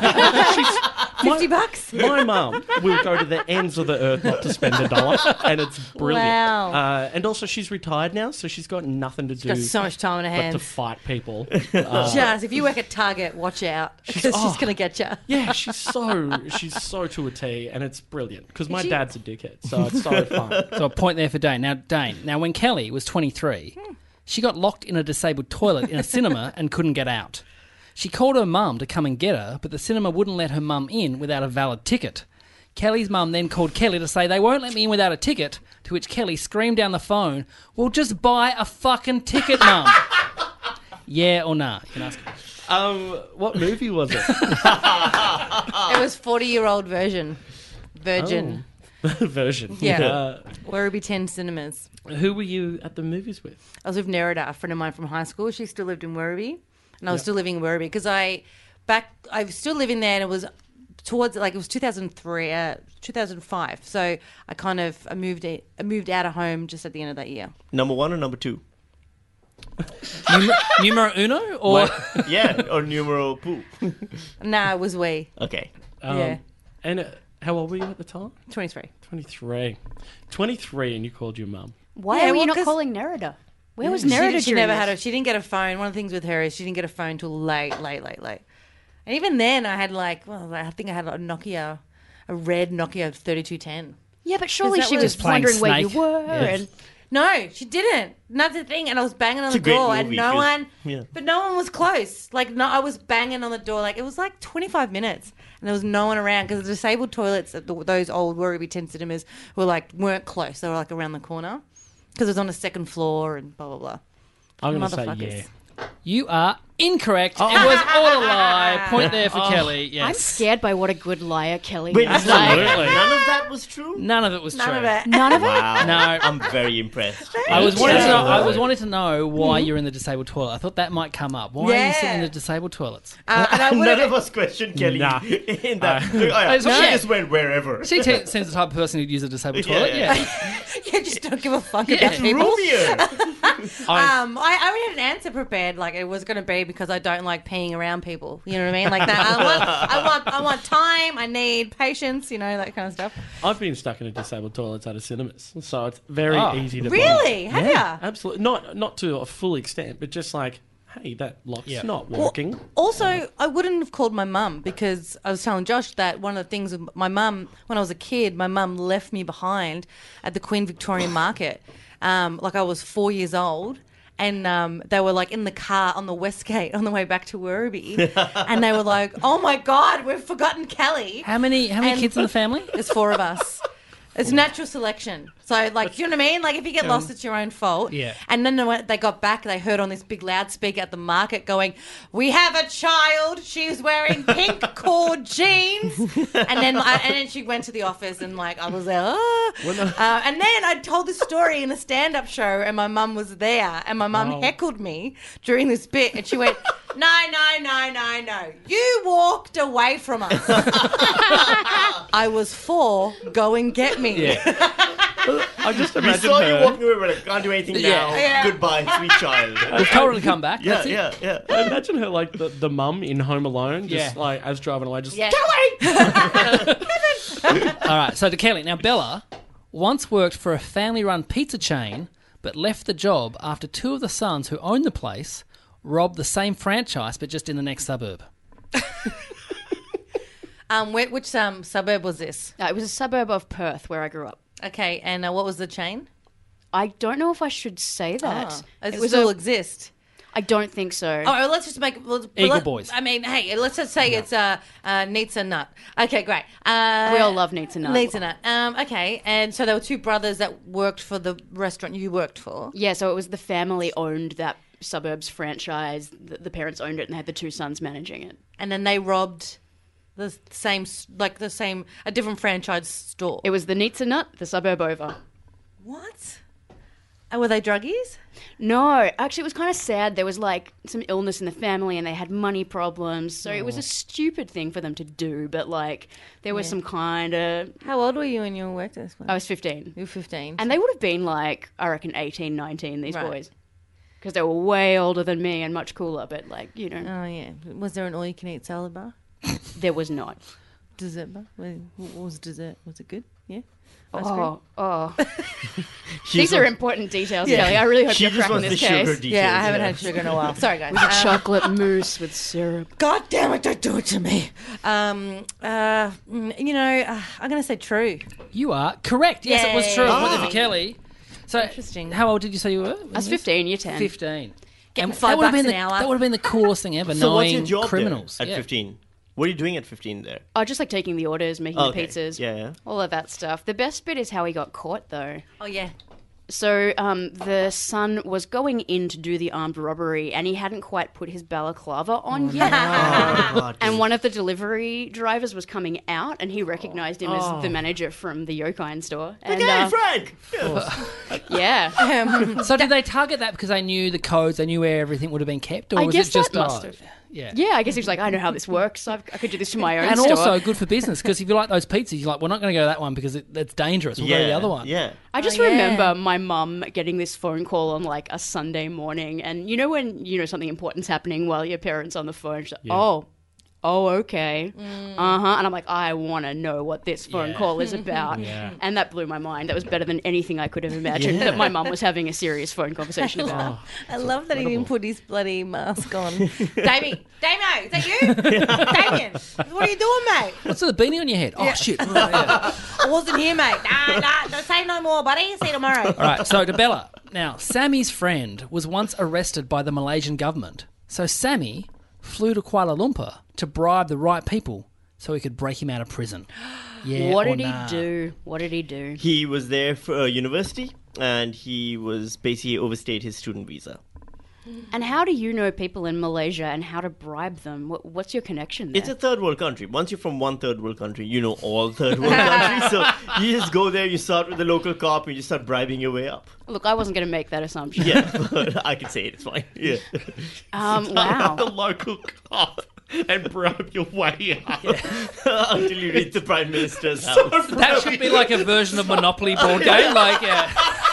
$50? My mum will go to the ends of the earth not to spend $1, and it's brilliant. Wow. And also, she's retired now, so she's got nothing to do. Got so much time on her but hands. to fight people. Jazz, if you work at Target, watch out because she's going to get you. Yeah, she's so to a T, and it's brilliant because my dad's a dickhead, so it's so fun. So a point there for Dane. Now when Kelly was 23, she got locked in a disabled toilet in a cinema and couldn't get out. She called her mum to come and get her, but the cinema wouldn't let her mum in without a valid ticket. Kelly's mum then called Kelly to say they won't let me in without a ticket, to which Kelly screamed down the phone, well, just buy a fucking ticket, mum. Yeah or nah? You can ask her. What movie was it? It was 40-year-old Virgin. Version. Yeah. Werribee 10 Cinemas. Who were you at the movies with? I was with Nerida, a friend of mine from high school. She still lived in Werribee, and I was still living in Werribee because I was still living there, and it was it was 2003, 2005. So I moved out of home just at the end of that year. Number 1 or number 2? Numero uno? Or or numero poo. Nah, it was we. Okay. Yeah. And how old were you at the time? 23. 23, and you called your mum. Why were you not calling Nerida? Where was Nerida? She didn't get a phone. One of the things with her is she didn't get a phone till late. And even then, I had I think I had a red Nokia 3210. Yeah, but surely she was playing wondering where Snake. you were. And No, she didn't. That's the thing. And I was banging on the a great door, and movie, no 'cause- one. yeah. But no one was close. I was banging on the door. It was 25 minutes, and there was no one around because the disabled toilets at those old Werribee 10 Cinemas weren't close. They were around the corner because it was on the second floor and blah blah blah. I'm going to say Motherfuckers. yeah. You are incorrect. It was all a lie. Point there for Kelly. Yes. I'm scared by what a good liar Kelly Wait, is. Absolutely. none of that was true? None of it was true. None of it. None of it? Wow. No. I'm very impressed. I was wanting to know why you're in the disabled toilet. I thought that might come up. Why are you sitting in the disabled toilets? And I None would've- of us questioned Kelly Nah. in that. It's She okay. just went wherever. She seems the type of person who'd use a disabled toilet. Yeah. You just don't give a fuck Yeah. about people. Roomier. I already had an answer prepared. It was going to be because I don't like peeing around people. You know what I mean? Like that. I want time. I need patience. That kind of stuff. I've been stuck in a disabled toilet at a cinemas, so it's very easy to Really? buy. Have Yeah, ya? absolutely. Not to a full extent, but just hey, that lock's not working. Also, I wouldn't have called my mum because I was telling Josh that one of the things with my mum, when I was a kid, my mum left me behind at the Queen Victoria Market. I was 4 years old. And they were in the car on the Westgate on the way back to Werribee, and they were like, "Oh my God, we've forgotten Kelly." How many kids in the family? There's 4 of us. It's natural selection. So, like, do you know what I mean? Like, if you get lost, it's your own fault. Yeah. And then when they got back, they heard on this big loudspeaker at the market going, "We have a child. She's wearing pink cord jeans." And then she went to the office and, like, I was there. Oh. And then I told this story in a stand-up show and my mum was there and my mum heckled me during this bit and she went, No. You walked away from us. I was 4. Go and get me. Yeah. I just We imagine saw her. you walking away, but I can't do anything now. Yeah. Goodbye, sweet child. We've told her to come back. That's it. Yeah. I imagine her like the mum in Home Alone, just Yeah. like as driving away, just Yeah. All right, so to Kelly. Now, Bella once worked for a family-run pizza chain, but left the job after 2 of the sons who owned the place robbed the same franchise, but just in the next suburb. Which suburb was this? It was a suburb of Perth where I grew up. Okay, and what was the chain? I don't know if I should say that. Does it was still exist? I don't think so. Oh, let's just make Eagle Boys. I mean, hey, let's just say it's Neats and Nut. Okay, great. We all love Neats and Nut. Neats and Nut. Okay, and so there were 2 brothers that worked for the restaurant you worked for. Yeah, so it was the family owned that suburbs franchise. The parents owned it and they had the 2 sons managing it. And then they robbed a different franchise store. It was the Neats and Nut, the suburb over. What? And were they druggies? No, actually, it was kind of sad. There was like some illness in the family, and they had money problems. So it was a stupid thing for them to do. But like, there was some kind of. How old were you when you worked at this one? I was 15, You were 15. and they would have been like, I reckon, 18, 19. These Right. boys, because they were way older than me and much cooler. But like, you know, Oh, yeah. Was there an all-you-can-eat salad bar? there was not. Dessert bar? What was dessert? Was it good? Yeah? Ice cream? Oh. She These just are wants- important details, Kelly. I really hope She you're just cracking wants the this sugar case. details. Yeah, I haven't had sugar in a while. Sorry, guys. Chocolate mousse with syrup. God damn it, don't do it to me. I'm going to say true. You are correct. Yes, it was true. Yay. Wasn't it for Kelly? So, Interesting. how old did you say you were? I was 15, year 10. 15. Getting And $5 that would have been an the- hour. That would have been the coolest thing ever, So what's knowing your job criminals. there at Yeah. 15? What are you doing at 15 there? Oh, just like taking the orders, making Okay. the pizzas, Yeah. all of that stuff. The best bit is how he got caught, though. Oh, yeah. So the son was going in to do the armed robbery, and he hadn't quite put his balaclava on yet. And one of the delivery drivers was coming out, and he recognised him as the manager from the Yokine store. And, Hey, Frank! yeah. So did they target that because they knew the codes, they knew where everything would have been kept, or I was guess it just that must have. Yeah. Yeah, I guess he was like, I know how this works. I could do this to my own And store. also good for business because if you like those pizzas, you're like, we're not going to go to that one because it's dangerous. We'll go to the other one. Yeah. I just remember my mum getting this phone call on like a Sunday morning, and you know when you know something important's happening while your parents on the phone. She's like, oh, okay, and I'm like, I want to know what this phone call is about, and that blew my mind. That was better than anything I could have imagined that my mum was having a serious phone conversation about. I love that he didn't put his bloody mask on. Damo, is that you? Damien, what are you doing, mate? What's the beanie on your head? Oh, shit. Right, yeah. I wasn't here, mate. Nah, don't say no more, buddy. See you tomorrow. All right, so to Bella. Now, Sammy's friend was once arrested by the Malaysian government. So Sammy flew to Kuala Lumpur to bribe the right people so he could break him out of prison. Yeah, What or did nah? he do? What did he do? He was there for university, and he was basically overstayed his student visa. And how do you know people in Malaysia and how to bribe them? What's your connection there? It's a third world country. Once you're from one third world country, you know all third world countries. So you just go there, you start with the local cop, and you start bribing your way up. Look, I wasn't going to make that assumption. Yeah, but I can say it. It's fine. Yeah. Wow. the local cop and bribe your way up. Until you reach the prime minister's house. That should be like a version of Monopoly board game. Like, yeah.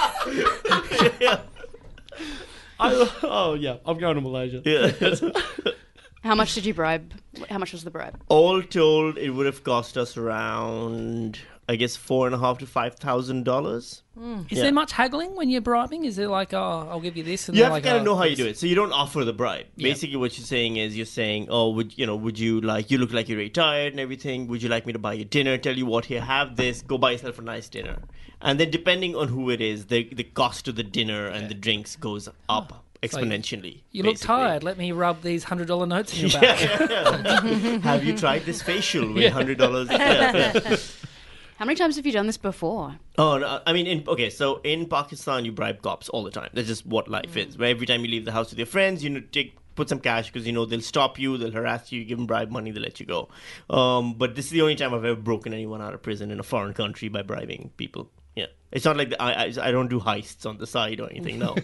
I'm going to Malaysia. Yeah. How much did you bribe? How much was the bribe? All told, it would have cost us around, I guess, $4,500 to $5,000. Is there much haggling when you're bribing? Is it like, oh, I'll give you this? And You they're have to like, kind of oh, know how you this? do it. So you don't offer the bribe. Basically, what you're saying is, oh, would you like, you look like you're very tired and everything. Would you like me to buy you dinner? Tell you what, here, have this. Go buy yourself a nice dinner. And then depending on who it is, the cost of the dinner and the drinks goes up exponentially. You look basically. tired. Let me rub these $100 notes in your back. Have you tried this facial with $100? Yeah. How many times have you done this before? Oh, no, I mean, so in Pakistan, you bribe cops all the time. That's just what life is. Where every time you leave the house with your friends, put some cash because, they'll stop you, they'll harass you, give them bribe money, they'll let you go. But this is the only time I've ever broken anyone out of prison in a foreign country by bribing people. Yeah. It's not like I don't do heists on the side or anything, no.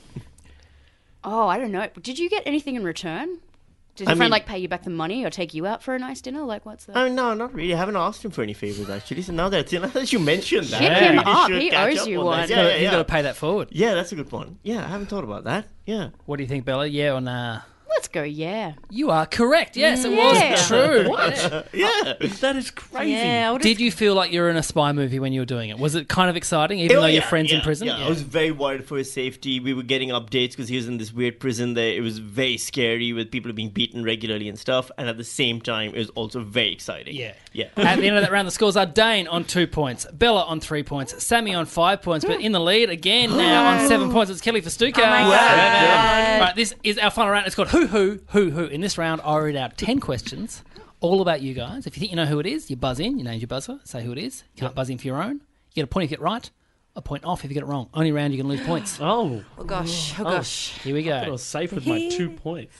Oh, I don't know. Did you get anything in return? Did your friend pay you back the money or take you out for a nice dinner? Like, what's that? No, not really. I haven't asked him for any favors actually. So now that you mentioned that, hit him up. should He catch owes up you on one. that. Yeah, You've got to pay that forward. Yeah, that's a good one. Yeah, I haven't thought about that. Yeah. What do you think, Bella? Yeah or nah? Let's go, yeah. You are correct. Yes, it Yeah. was true. What? Yeah. That is crazy. Yeah, Did you feel like you were in a spy movie when you were doing it? Was it kind of exciting, even though your friend's in prison? Yeah. I was very worried for his safety. We were getting updates because he was in this weird prison there. It was very scary with people being beaten regularly and stuff. And at the same time, it was also very exciting. Yeah. Yeah. At the end of that round, the scores are Dane on 2 points, Bella on 3 points, Sammy on 5 points, but in the lead again now on 7 points. It's Kelly Festuca. Oh my God. Right, this is our final round. It's called Who. In this round, I read out 10 questions, all about you guys. If you think you know who it is, you buzz in, you name your buzzer, say who it is. You can't buzz in for your own. You get a point if you get it right, a point off if you get it wrong. Only round you can lose points. Oh. Oh gosh. Here we I thought I go. was safe with my 2 points.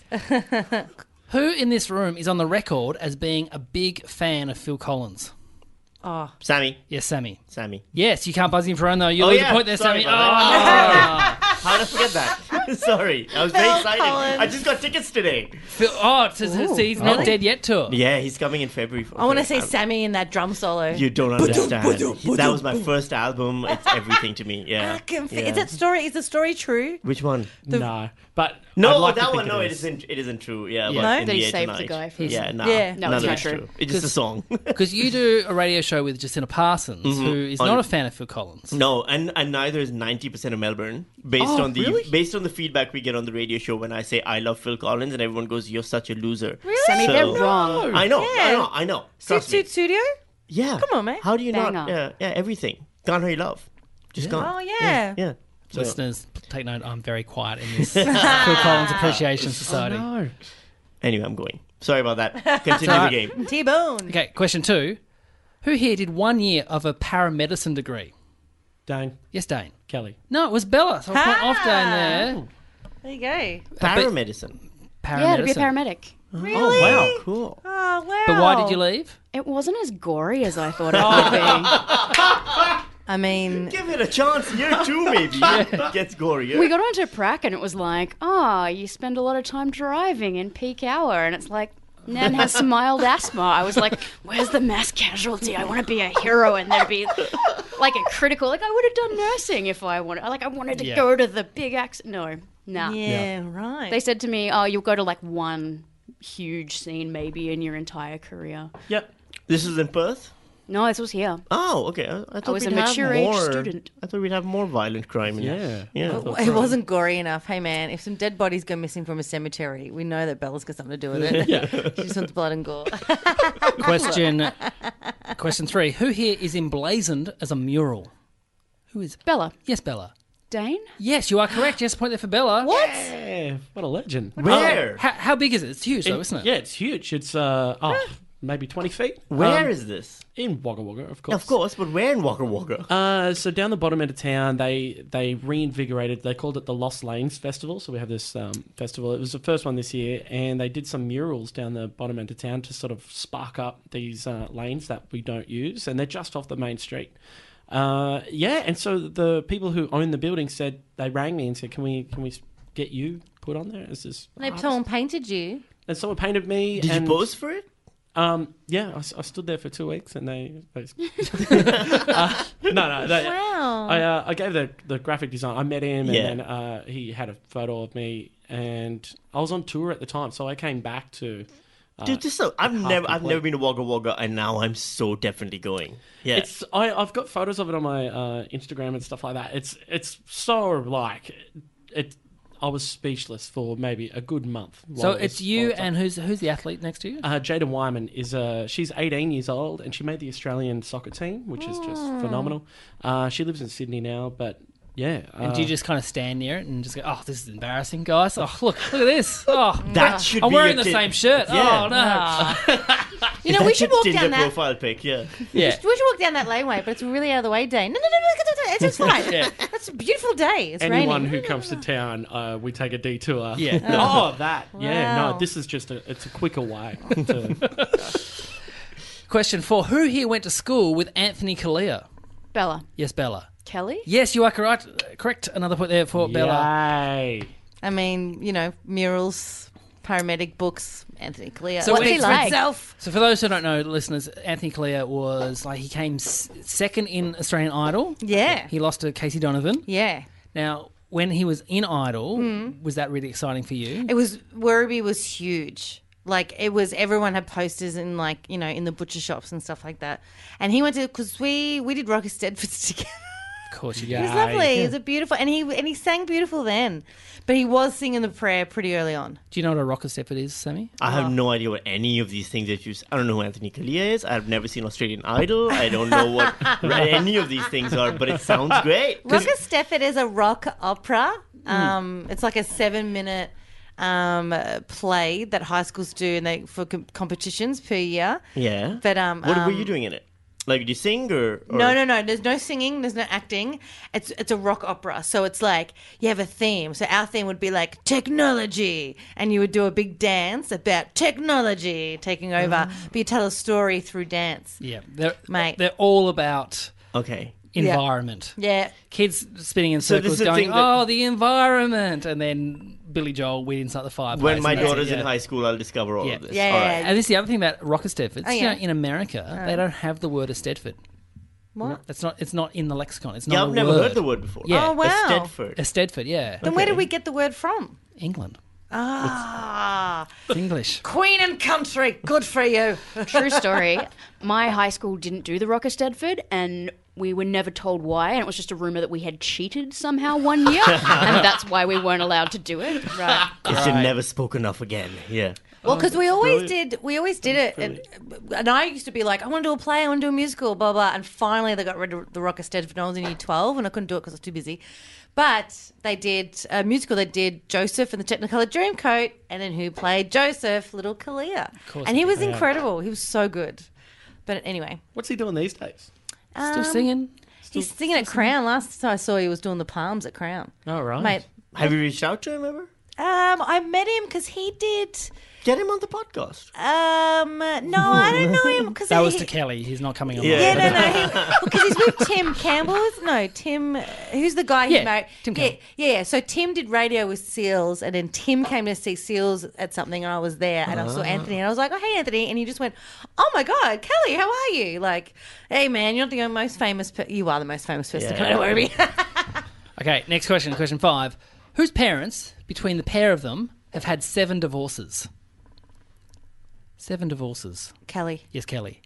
Who in this room is on the record as being a big fan of Phil Collins? Sammy. Yes, Sammy. Sammy. Yes, you can't buzz in for your own, though. You lose a point there, Sorry Sammy. about How did I forget that? Sorry. I was very excited. Collins. I just got tickets today. See, he's not dead yet tour. Yeah, he's coming in February. I want to see Sammy in that drum solo. You don't understand. That was my first album. It's everything to me. Yeah. Is the story true? Which one? No. But I'd No, like to that think one. No, it is. isn't. It isn't true. Yeah. Yeah. But No? in That he the Air saved the Tonight. guy from- Yeah. No. Yeah. No, None it's of not it's true. true. It's just a song. Because you do a radio show with Justina Parsons, who is not a fan of Phil Collins. No, and neither is 90% of Melbourne. Based on the feedback we get on the radio show when I say I love Phil Collins, and everyone goes, "You're such a loser." Really? Sammy, So- they're wrong. I know. Yeah. I know. Suit Trust me. Studio? Yeah. Come on, mate. How do you not? Banger. Yeah, everything. Can't hurry love. Just can't. Oh, yeah. Yeah. So- Listeners, take note, I'm very quiet in this Phil Collins Appreciation Society. No. Anyway, I'm going. Sorry about that. Continue the alright. game. T-Bone. Okay, question 2. Who here did 1 year of a paramedicine degree? Dane. Yes, Dane. Kelly. No, it was Bella. So I'll point off Dane there. There you go. Paramedicine. Yeah, to be a paramedic. Really? Oh, wow. Cool. Oh, wow. But why did you leave? It wasn't as gory as I thought it would be. I mean, Give it a chance. Year 2, maybe. It gets gorier. We got onto prac and it was like, you spend a lot of time driving in peak hour. And it's like, Nan has some mild asthma. I was like, where's the mass casualty? I want to be a hero and there'd be like a critical, like I would have done nursing if I wanted. Like I wanted to go to the big accident. No, nah. yeah, right. They said to me, you'll go to like one huge scene maybe in your entire career. Yep. This is in Perth? No, this was here. Oh, okay. I thought was a we'd have mature age more- student. I thought we'd have more violent crime in Yeah. Yeah. It wasn't gory enough. Hey, man, if some dead bodies go missing from a cemetery, we know that Bella's got something to do with it. She just wants blood and gore. Question 3. Who here is emblazoned as a mural? Who is? Bella. Yes, Bella. Dane? Yes, you are correct. Yes, point there for Bella. What? Yeah. What a legend. Where? How big is it? It's huge, though, isn't it? Yeah, it's huge. It's maybe 20 feet. Where is this? In Wagga Wagga, of course. Of course, but where in Wagga Wagga? So down the bottom end of town, they reinvigorated. They called it the Lost Lanes Festival. So we have this festival. It was the first one this year, and they did some murals down the bottom end of town to sort of spark up these lanes that we don't use, and they're just off the main street. And so the people who own the building said they rang me and said, "Can we get you put on there?" As this Someone painted you. and someone painted me. Did and, you pose for it? Yeah, I stood there for 2 weeks, and they Wow. I gave the graphic design. I met him, Yeah. and then he had a photo of me, and I was on tour at the time, so I came back to. Dude, this so I've never complete. been to Wagga Wagga, and now I'm so definitely going. Yeah. I've got photos of it on my Instagram and stuff like that. It's so like it. I was speechless for maybe a good month. So while it it's was- you while it and who's the athlete next to you? Jada Wyman is she's 18 years old, and she made the Australian soccer team, which is just phenomenal. She lives in Sydney now, but yeah. And do you just kind of stand near it and just go, "Oh, this is embarrassing, guys. Oh, look at this. Oh, That should I'm be wearing your the kid. same shirt. Yeah. Oh no." You know, we should walk Tinder down that. profile pic, yeah. Yeah. We should walk down that laneway, but it's really out of the way day. No, it's just fine. It's a beautiful day. It's Anyone raining. who comes to town, we take a detour. Yeah. Oh, that. Yeah, Wow. no, this is just it's a quicker way. To... Question 4. Who here went to school with Anthony Kalia? Bella. Yes, Bella. Kelly? Yes, you are correct. Correct. Another point there for Bella. Yay. I mean, you know, murals, paramedic books, Anthony Clear. So What's when he it's like? himself? So for those who don't know, listeners, Anthony Kalia was he came second in Australian Idol. Yeah. He lost to Casey Donovan. Yeah. Now, when he was in Idol, was that really exciting for you? It was, Werribee was huge. Like, it was, everyone had posters in, like, you know, in the butcher shops and stuff like that. And he went to, because we did Rocker Stedfords together. Of course you It did. was lovely. It was a beautiful, and he sang beautiful then. But he was singing the prayer pretty early on. Do you know what a Rocker Stedford is, Sammy? I have no idea what any of these things that you... I don't know who Anthony Kalia is. I've never seen Australian Idol. I don't know what any of these things are, but it sounds great. Rocker Stedford is a rock opera. It's like a 7-minute play that high schools do, and for competitions per year. Yeah. But what were you doing in it? Like, do you sing or... No. There's no singing. There's no acting. It's a rock opera. So it's like you have a theme. So our theme would be like technology, and you would do a big dance about technology taking over. But you tell a story through dance. Yeah. Mate. They're all about Okay. environment. Yeah. Kids spinning in So this circles is the going, thing that- the environment. And then Billy Joel, we inside the fireplace. When my and that's daughter's it, in high school, I'll discover all Yeah. of this. Yeah, All yeah, right. yeah. And this is the other thing about Rocker Stedfords. Oh, yeah. In America, they don't have the word Stedford. What? It's not in the lexicon. It's Yeah, not I've a never word. heard the word before. Yeah. Oh, wow. A Stedford. A Stedford, yeah. Then where did we get the word from? England. Ah, It's English. Queen and country. Good for you. True story. My high school didn't do the Rocker Stedford, and we were never told why, and it was just a rumour that we had cheated somehow one year, and that's why we weren't allowed to do it. Right. It should never spoken of again. Yeah. Well, because we always did it, and I used to be like, I want to do a play, I want to do a musical, blah blah. And finally, they got rid of the Rocker Stedford when I was in year 12, and I couldn't do it because I was too busy. But they did a musical. They did Joseph and the Technicolor Dreamcoat, and then who played Joseph? Little Kalia. And he was incredible. He was so good. But anyway, What's he doing these days? Still singing. he's singing at Crown. Last time I saw, he was doing the palms at Crown. Oh, right. Mate, Have you reached out to him ever? I met him because he did. Get him on the podcast. No, I don't know him because That was to Kelly. He's not coming on. Yeah. Yeah, no, because he's with Tim Campbell. No, Tim, who's the guy Yeah, who married? Tim Campbell. Yeah. So Tim did radio with Seals, and then Tim came to see Seals at something, and I was there, and I saw Anthony, and I was like, "Oh, hey, Anthony," and he just went, "Oh my God, Kelly, how are you?" Like, "Hey, man, you're the most famous. You are the most famous person to come to Werribee." Okay, next question. Question 5. Whose parents, between the pair of them, have had 7 divorces? 7 divorces. Kelly, Yes, Kelly.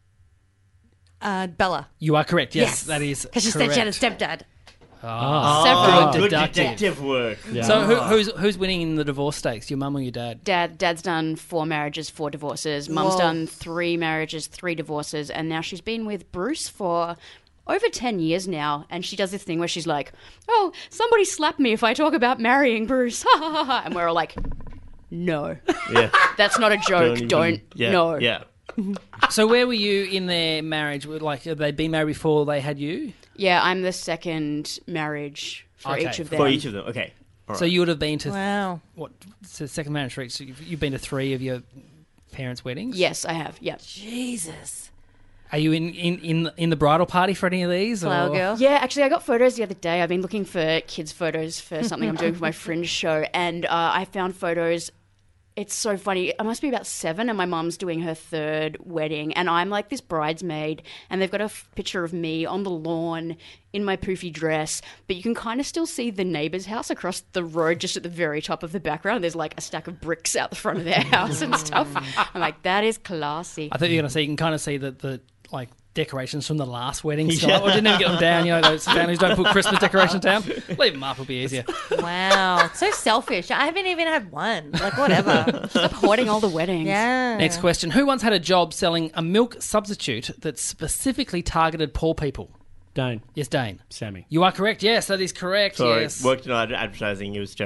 Bella. You are correct. Yes, that is because she correct. said she had a stepdad. Several. Good deductive. detective work. So who's winning in the divorce stakes? Your mum or your dad? Dad's done 4 marriages, 4 divorces. Mum's Whoa. done 3 marriages, 3 divorces, and now she's been with Bruce for over 10 years now, and she does this thing where she's like, "Oh, somebody slap me if I talk about marrying Bruce." Ha ha ha. And we're all like, "No. Yeah. That's not a joke. even- Don't. Yeah. No." Yeah. So where were you in their marriage? Like, had they been married before they had you? Yeah, I'm the second marriage for Okay, each of them. For each of them. Okay. All So right. you would have been to Wow. what? So second marriage for each. So you've been to 3 of your parents' weddings. Yes, I have. Yeah. Jesus. Are you in the bridal party for any of these? Flower or? girl. Yeah, actually, I got photos the other day. I've been looking for kids' photos for something I'm doing for my Fringe show, and I found photos. It's so funny. I must be about 7, and my mum's doing her 3rd wedding, and I'm like this bridesmaid, and they've got a picture of me on the lawn in my poofy dress, but you can kind of still see the neighbour's house across the road just at the very top of the background. There's like a stack of bricks out the front of their house and stuff. I'm like, that is classy. I thought you were going to say you can kind of see the like decorations from the last wedding. So I didn't even get them down. You know, those families don't put Christmas decorations down. Leave them up; it'll be easier. Wow. So selfish. I haven't even had one. Like, whatever. Stop hoarding all the weddings. Yeah. Next question: who once had a job selling a milk substitute that specifically targeted poor people? Dane. Yes, Dane. Sammy. You are correct. Yes, that is correct. Sorry. Yes. Worked in advertising. It was terrible.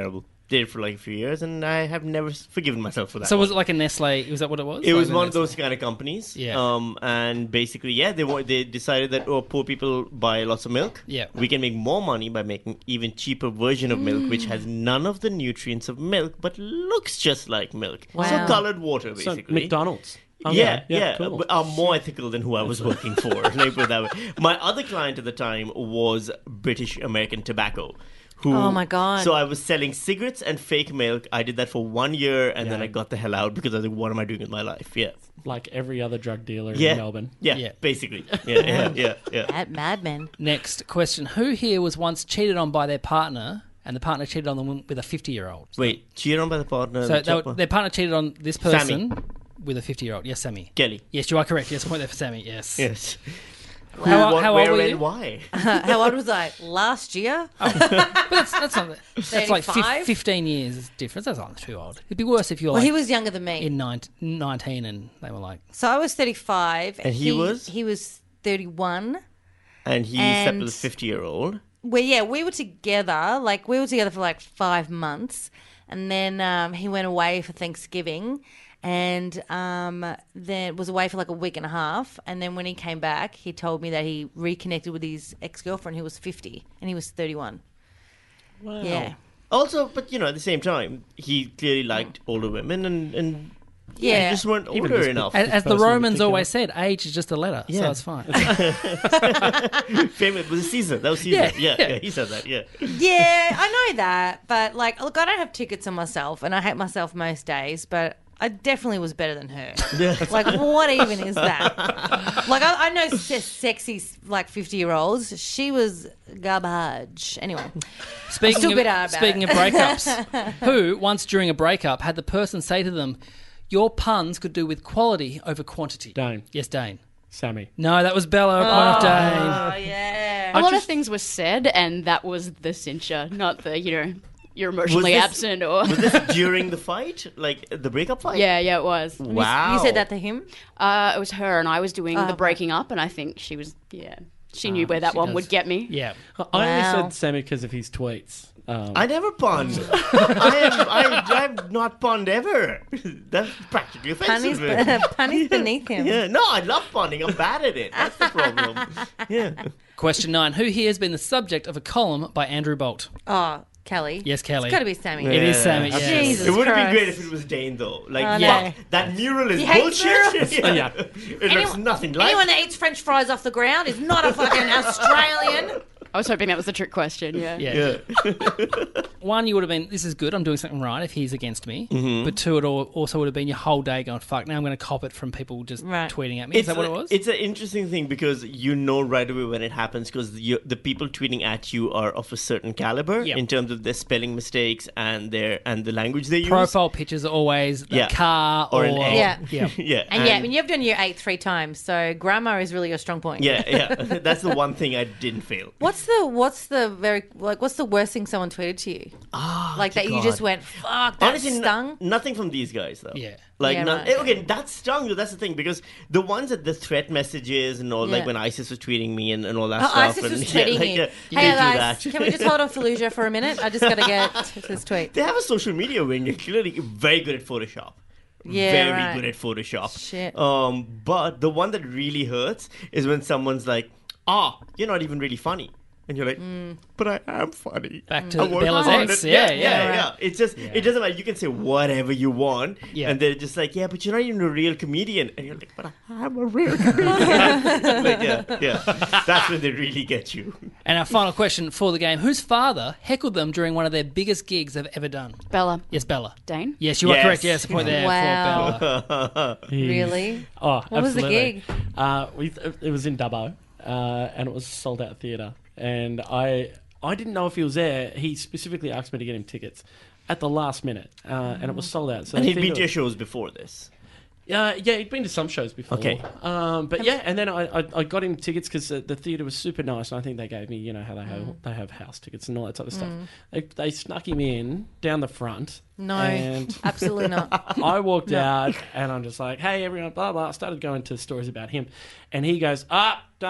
did it for like a few years, and I have never forgiven myself for that. So was one. it like a Nestle? Was that what it was? It was Like one the of those kind of companies. Yeah. And basically, they decided that poor people buy lots of milk. Yeah. We can make more money by making even cheaper version of milk, which has none of the nutrients of milk, but looks just like milk. Wow. So colored water, So basically. McDonald's. Okay. Yeah, Cool. but are more ethical than who I was working for. Let me put it that way. My other client at the time was British American Tobacco. Who, Oh, my God. So I was selling cigarettes and fake milk. I did that for 1 year, and then Yeah. I got the hell out because I was like, "What am I doing with my life?" Yeah, Like every other drug dealer yeah, in Melbourne. Yeah, basically. Yeah. At Mad Men. Next question: who here was once cheated on by their partner, and the partner cheated on them with a 50-year-old? Wait, cheated on by the partner. So the their partner cheated on this person with a 50-year-old. Yes, Sammy. Kelly. Yes, you are correct. Yes, point there for Sammy. Yes. Yes. How old where, were and you? why? How old was I? Last year? But that's not. That's like 35? 15 years difference. That's not too old. It'd be worse if you were Well, like he was younger than me. in 19 and they were like. So I was 35. And he was? He was 31. And he slept with a 50-year-old. We were together. Like, we were together for like 5 months. And then he went away for Thanksgiving. And then was away for like a week and a half. And then when he came back, he told me that he reconnected with his ex-girlfriend who was 50 and he was 31. Wow. Yeah. Also, but at the same time, he clearly liked older women, and Yeah. they just weren't Even older this enough. As the person in Romans particular. always said, age is just a letter, so Yeah. it's fine. Famous was Caesar. That was Caesar. Yeah. Yeah, he said that. Yeah. Yeah, I know that. But, like, look, I don't have tickets on myself, and I hate myself most days, but I definitely was better than her. Like, what even is that? Like, I know sexy, like, 50-year-olds. She was garbage. Anyway. Speaking still of, bitter about speaking it. of breakups, who, once during a breakup, had the person say to them, your puns could do with quality over quantity? Dane. Yes, Dane. Sammy. No, that was Bella. Point of Dane. Oh, yeah. A lot of things were said, and that was the cincher, not the, you're emotionally this- absent or. Was this during the fight, like the breakup fight? Yeah, it was. Wow. You said that to him? It was her, and I was doing the okay. breaking up, and I think she was, she knew where that one would get me. Yeah. I only Wow. said Sammy because of his tweets. I never punned. I've not punned ever. That's practically offensive. Punny's beneath him. Yeah, no, I love punning. I'm bad at it. That's the problem. Yeah. Question 9. Who here has been the subject of a column by Andrew Bolt? Oh, Kelly. Yes, Kelly. It's got to be Sammy. It is Sammy, yes. Jesus It would have been Christ. great if it was Dane, though. Like, Oh, fuck, no. that mural is He hates bullshit. murals. Yeah. It looks nothing like Anyone that eats French fries off the ground is not a fucking Australian. I was hoping that was the trick question, yeah. Yeah. 1, you would have been, this is good, I'm doing something right if he's against me. Mm-hmm. But 2, it also would have been your whole day going, fuck, now I'm going to cop it from people just Right. tweeting at me. Is that what it was? It's an interesting thing because you know right away when it happens because the people tweeting at you are of a certain caliber Yep. in terms of their spelling mistakes and the language they use. Profile pictures are always the Yeah. car Or an egg. Yeah. Yeah. Yeah, And yeah, I mean, you've done year 8 3 times, so grammar is really your strong point. yeah. That's the one thing I didn't fail. What's the worst thing someone tweeted to you? Like that you God. just went, fuck, that Honestly, stung? nothing from these guys though. Yeah. Like, Yeah, none, right. okay, that stung though. That's the thing because the ones that the threat messages and all, like Yeah. when ISIS was tweeting me and all that Oh, stuff. ISIS and, was tweeting like, you. they Hey do guys, that. can we just hold on Fallujah for a minute? I just got to get to this tweet. They have a social media wing. They're clearly very good at Photoshop. Yeah, very right. good at Photoshop. Shit. But the one that really hurts is when someone's like, you're not even really funny. And you're like, but I am funny. Back to I work Bella's hard ex. at- Yeah. yeah. It's just, it doesn't matter. You can say whatever you want. Yeah. And they're just like, yeah, but you're not even a real comedian. And you're like, but I'm a real comedian. Like, yeah. That's when they really get you. And our final question for the game. Whose father heckled them during one of their biggest gigs they've ever done? Bella. Yes, Bella. Dane? Yes, you are Yes. correct. Yes, a point there Wow. for Bella. Really? Oh, What was the absolutely. gig? It was in Dubbo, and it was a sold out theatre. And I didn't know if he was there. He specifically asked me to get him tickets at the last minute, and it was sold out. So And the he'd been theatre- to your shows before this. yeah, he'd been to some shows before. Okay. But yeah, and then I got him tickets because the theatre was super nice, and I think they gave me, how they have house tickets and all that type of stuff. They snuck him in down the front. No, And absolutely not. I walked out, and I'm just like, hey, everyone, blah, blah. I started going to stories about him. And he goes, don't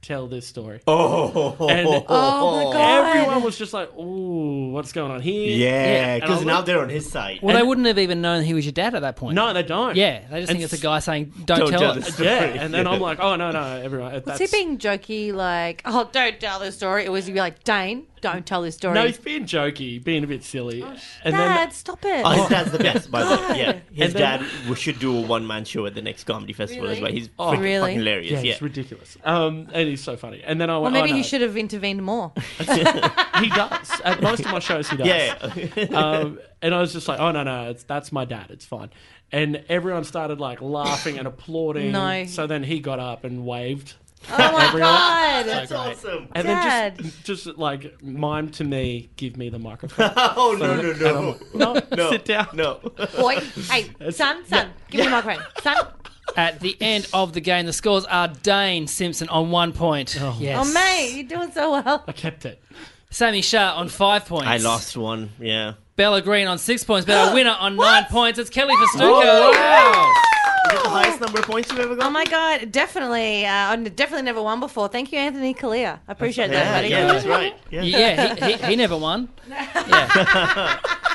tell this story. And Oh my God. everyone was just like, "Ooh, what's going on here?" Yeah, And because I now looked- they're on his side. Well, they wouldn't have even known he was your dad at that point. No, they don't. Yeah, they just think And it's a guy saying, "Don't Don't tell tell us." us. Yeah, and then I'm like, "Oh no, everyone." Was That's... he being jokey, like, oh, don't tell this story? Or was he like, Dane, don't tell this story? No, he's being jokey, being a bit silly. And Dad, stop it. Oh, his dad's the best, by the way. Yeah, his And then- dad should do a one-man show at the next comedy festival as well. He's Oh, freaking really? fucking hilarious. yeah, Yeah, it's ridiculous. And he's so funny. And then I Well, went, maybe "Oh, he no." should have intervened more. He does. At most of my shows, he does. yeah. And I was just like, "Oh no, that's my dad. It's fine." And everyone started like laughing and applauding. No. So then he got up and waved. Oh my Everyone. God. That's awesome. And Dad. then just like mime to me, give me the microphone. Oh no! No, sit down. No. Boy, hey, son, give me the microphone. Son. At the end of the game, the scores are Dane Simpson on 1 point. Yes. Oh, mate, you're doing so well. I kept it. Sammy Shah on 5 points. I lost one. Yeah. Bella Green on 6 points, but our winner on 9 points. It's Kelly Festuca. Oh, Wow. Is it the highest number of points you've ever got? Oh my God, definitely. I've definitely never won before. Thank you, Anthony Kalia. I appreciate that, Yeah, buddy. yeah, that's right. Yeah. Yeah, he never won. Yeah.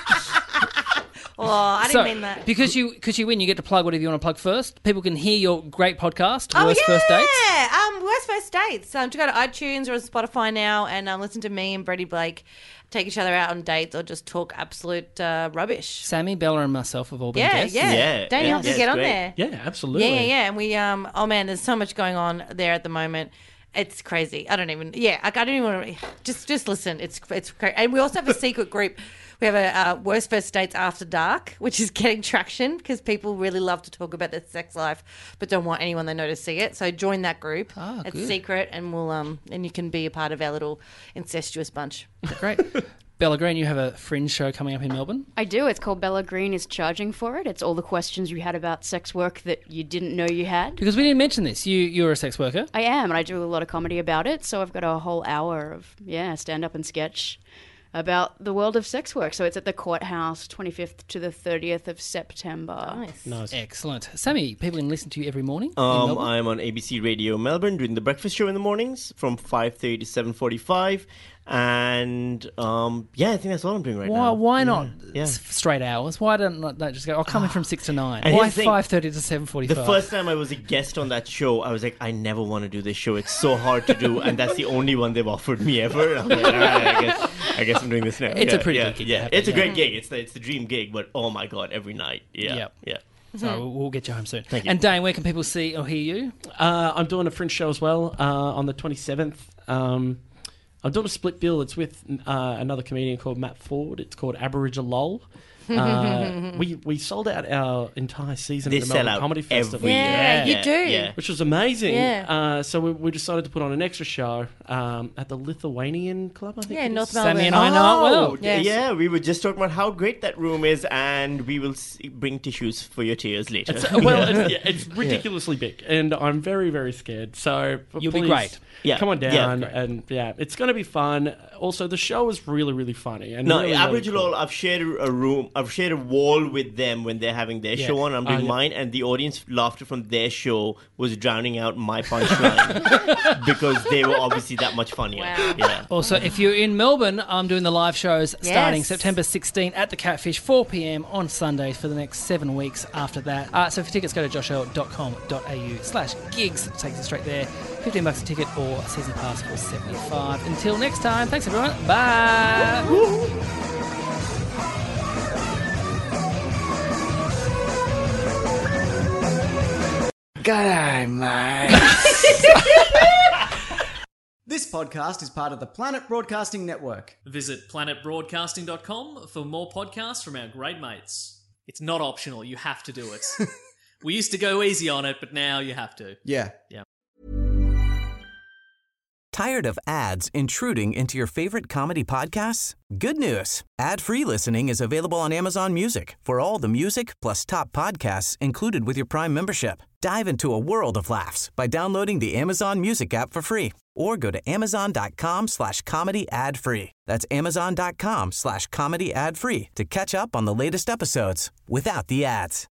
Oh, I didn't mean that. Because you win, you get to plug whatever you want to plug first. People can hear your great podcast, Oh, Worst yeah. First Dates. Worst First Dates. To go to iTunes or Spotify now and listen to me and Freddie Blake take each other out on dates or just talk absolute rubbish. Sammy, Bella, and myself have all been Yeah, guests. yeah. Yeah, Don't you yeah, have to it's get on great. there? Yeah, absolutely. Yeah. And we, oh man, there's so much going on there at the moment. It's crazy. I don't even want to, just listen. It's crazy. And we also have a secret group. We have a Worst First Dates After Dark, which is getting traction because people really love to talk about their sex life, but don't want anyone they know to see it. So join that group. It's good. secret, and we'll and you can be a part of our little incestuous bunch. Great. Bella Green, you have a fringe show coming up in Melbourne. I do. It's called Bella Green is Charging for It. It's all the questions you had about sex work that you didn't know you had. Because we didn't mention this. You're a sex worker. I am, and I do a lot of comedy about it. So I've got a whole hour of, stand-up and sketch about the world of sex work. So it's at the Courthouse, 25th to the 30th of September. Nice. Excellent. Sammy, people can listen to you every morning in Melbourne. I'm on ABC Radio Melbourne doing the breakfast show in the mornings from 5:30 to 7:45. And I think that's all I'm doing right now. Why not Yeah. straight hours? Why don't just go, I'll come in from 6 to 9? And Why here's the thing. 5:30 to 7:45? The first time I was a guest on that show, I was like, I never want to do this show. It's so hard to do, and that's the only one they've offered me ever. And I'm like, all right, I guess I'm doing this now. It's a pretty good gig to Yeah, have, it's a yeah. great gig. It's the dream gig, but oh my god, every night. Yeah, Yep. yeah. So we'll get you home soon. Thank you. And Dane, where can people see or hear you? I'm doing a fringe show as well on the 27th. I'm doing a split bill. It's with another comedian called Matt Ford. It's called Aboriginal Lol. We sold out our entire season They at the sell Melbourne out Comedy every Festival. year. Yeah, you do. Yeah. Which was amazing. Yeah. So we decided to put on an extra show at the Lithuanian Club, I think. Yeah, it is. North Melbourne. Sammy and I know it well. Oh, Yes. yeah, we were just talking about how great that room is, and we will bring tissues for your tears later. It's ridiculously big, and I'm very, very scared. So You'll be please, great. Yeah. come on Yeah, down, great. and it's going to be fun. Also, the show is really, really funny. And No, really, really Aboriginal. cool. I've shared a room. I've shared a wall with them when they're having their show on. I'm doing yeah. mine, and the audience laughter from their show was drowning out my punchline because they were obviously that much funnier. Wow. Yeah. Also, if you're in Melbourne, I'm doing the live shows starting Yes. September 16 at the Catfish, 4 p.m. on Sundays for the next 7 weeks after that. So for tickets, go to joshell.com.au/gigs. It takes you straight there. $15 a ticket or a season pass for $75. Until next time, thanks everyone. Bye. This podcast is part of the Planet Broadcasting Network. Visit planetbroadcasting.com for more podcasts from our great mates. It's not optional, you have to do it. We used to go easy on it, but now you have to. Yeah. Tired of ads intruding into your favorite comedy podcasts? Good news. Ad-free listening is available on Amazon Music for all the music plus top podcasts included with your Prime membership. Dive into a world of laughs by downloading the Amazon Music app for free or go to amazon.com/comedy ad-free. That's amazon.com/comedy ad-free to catch up on the latest episodes without the ads.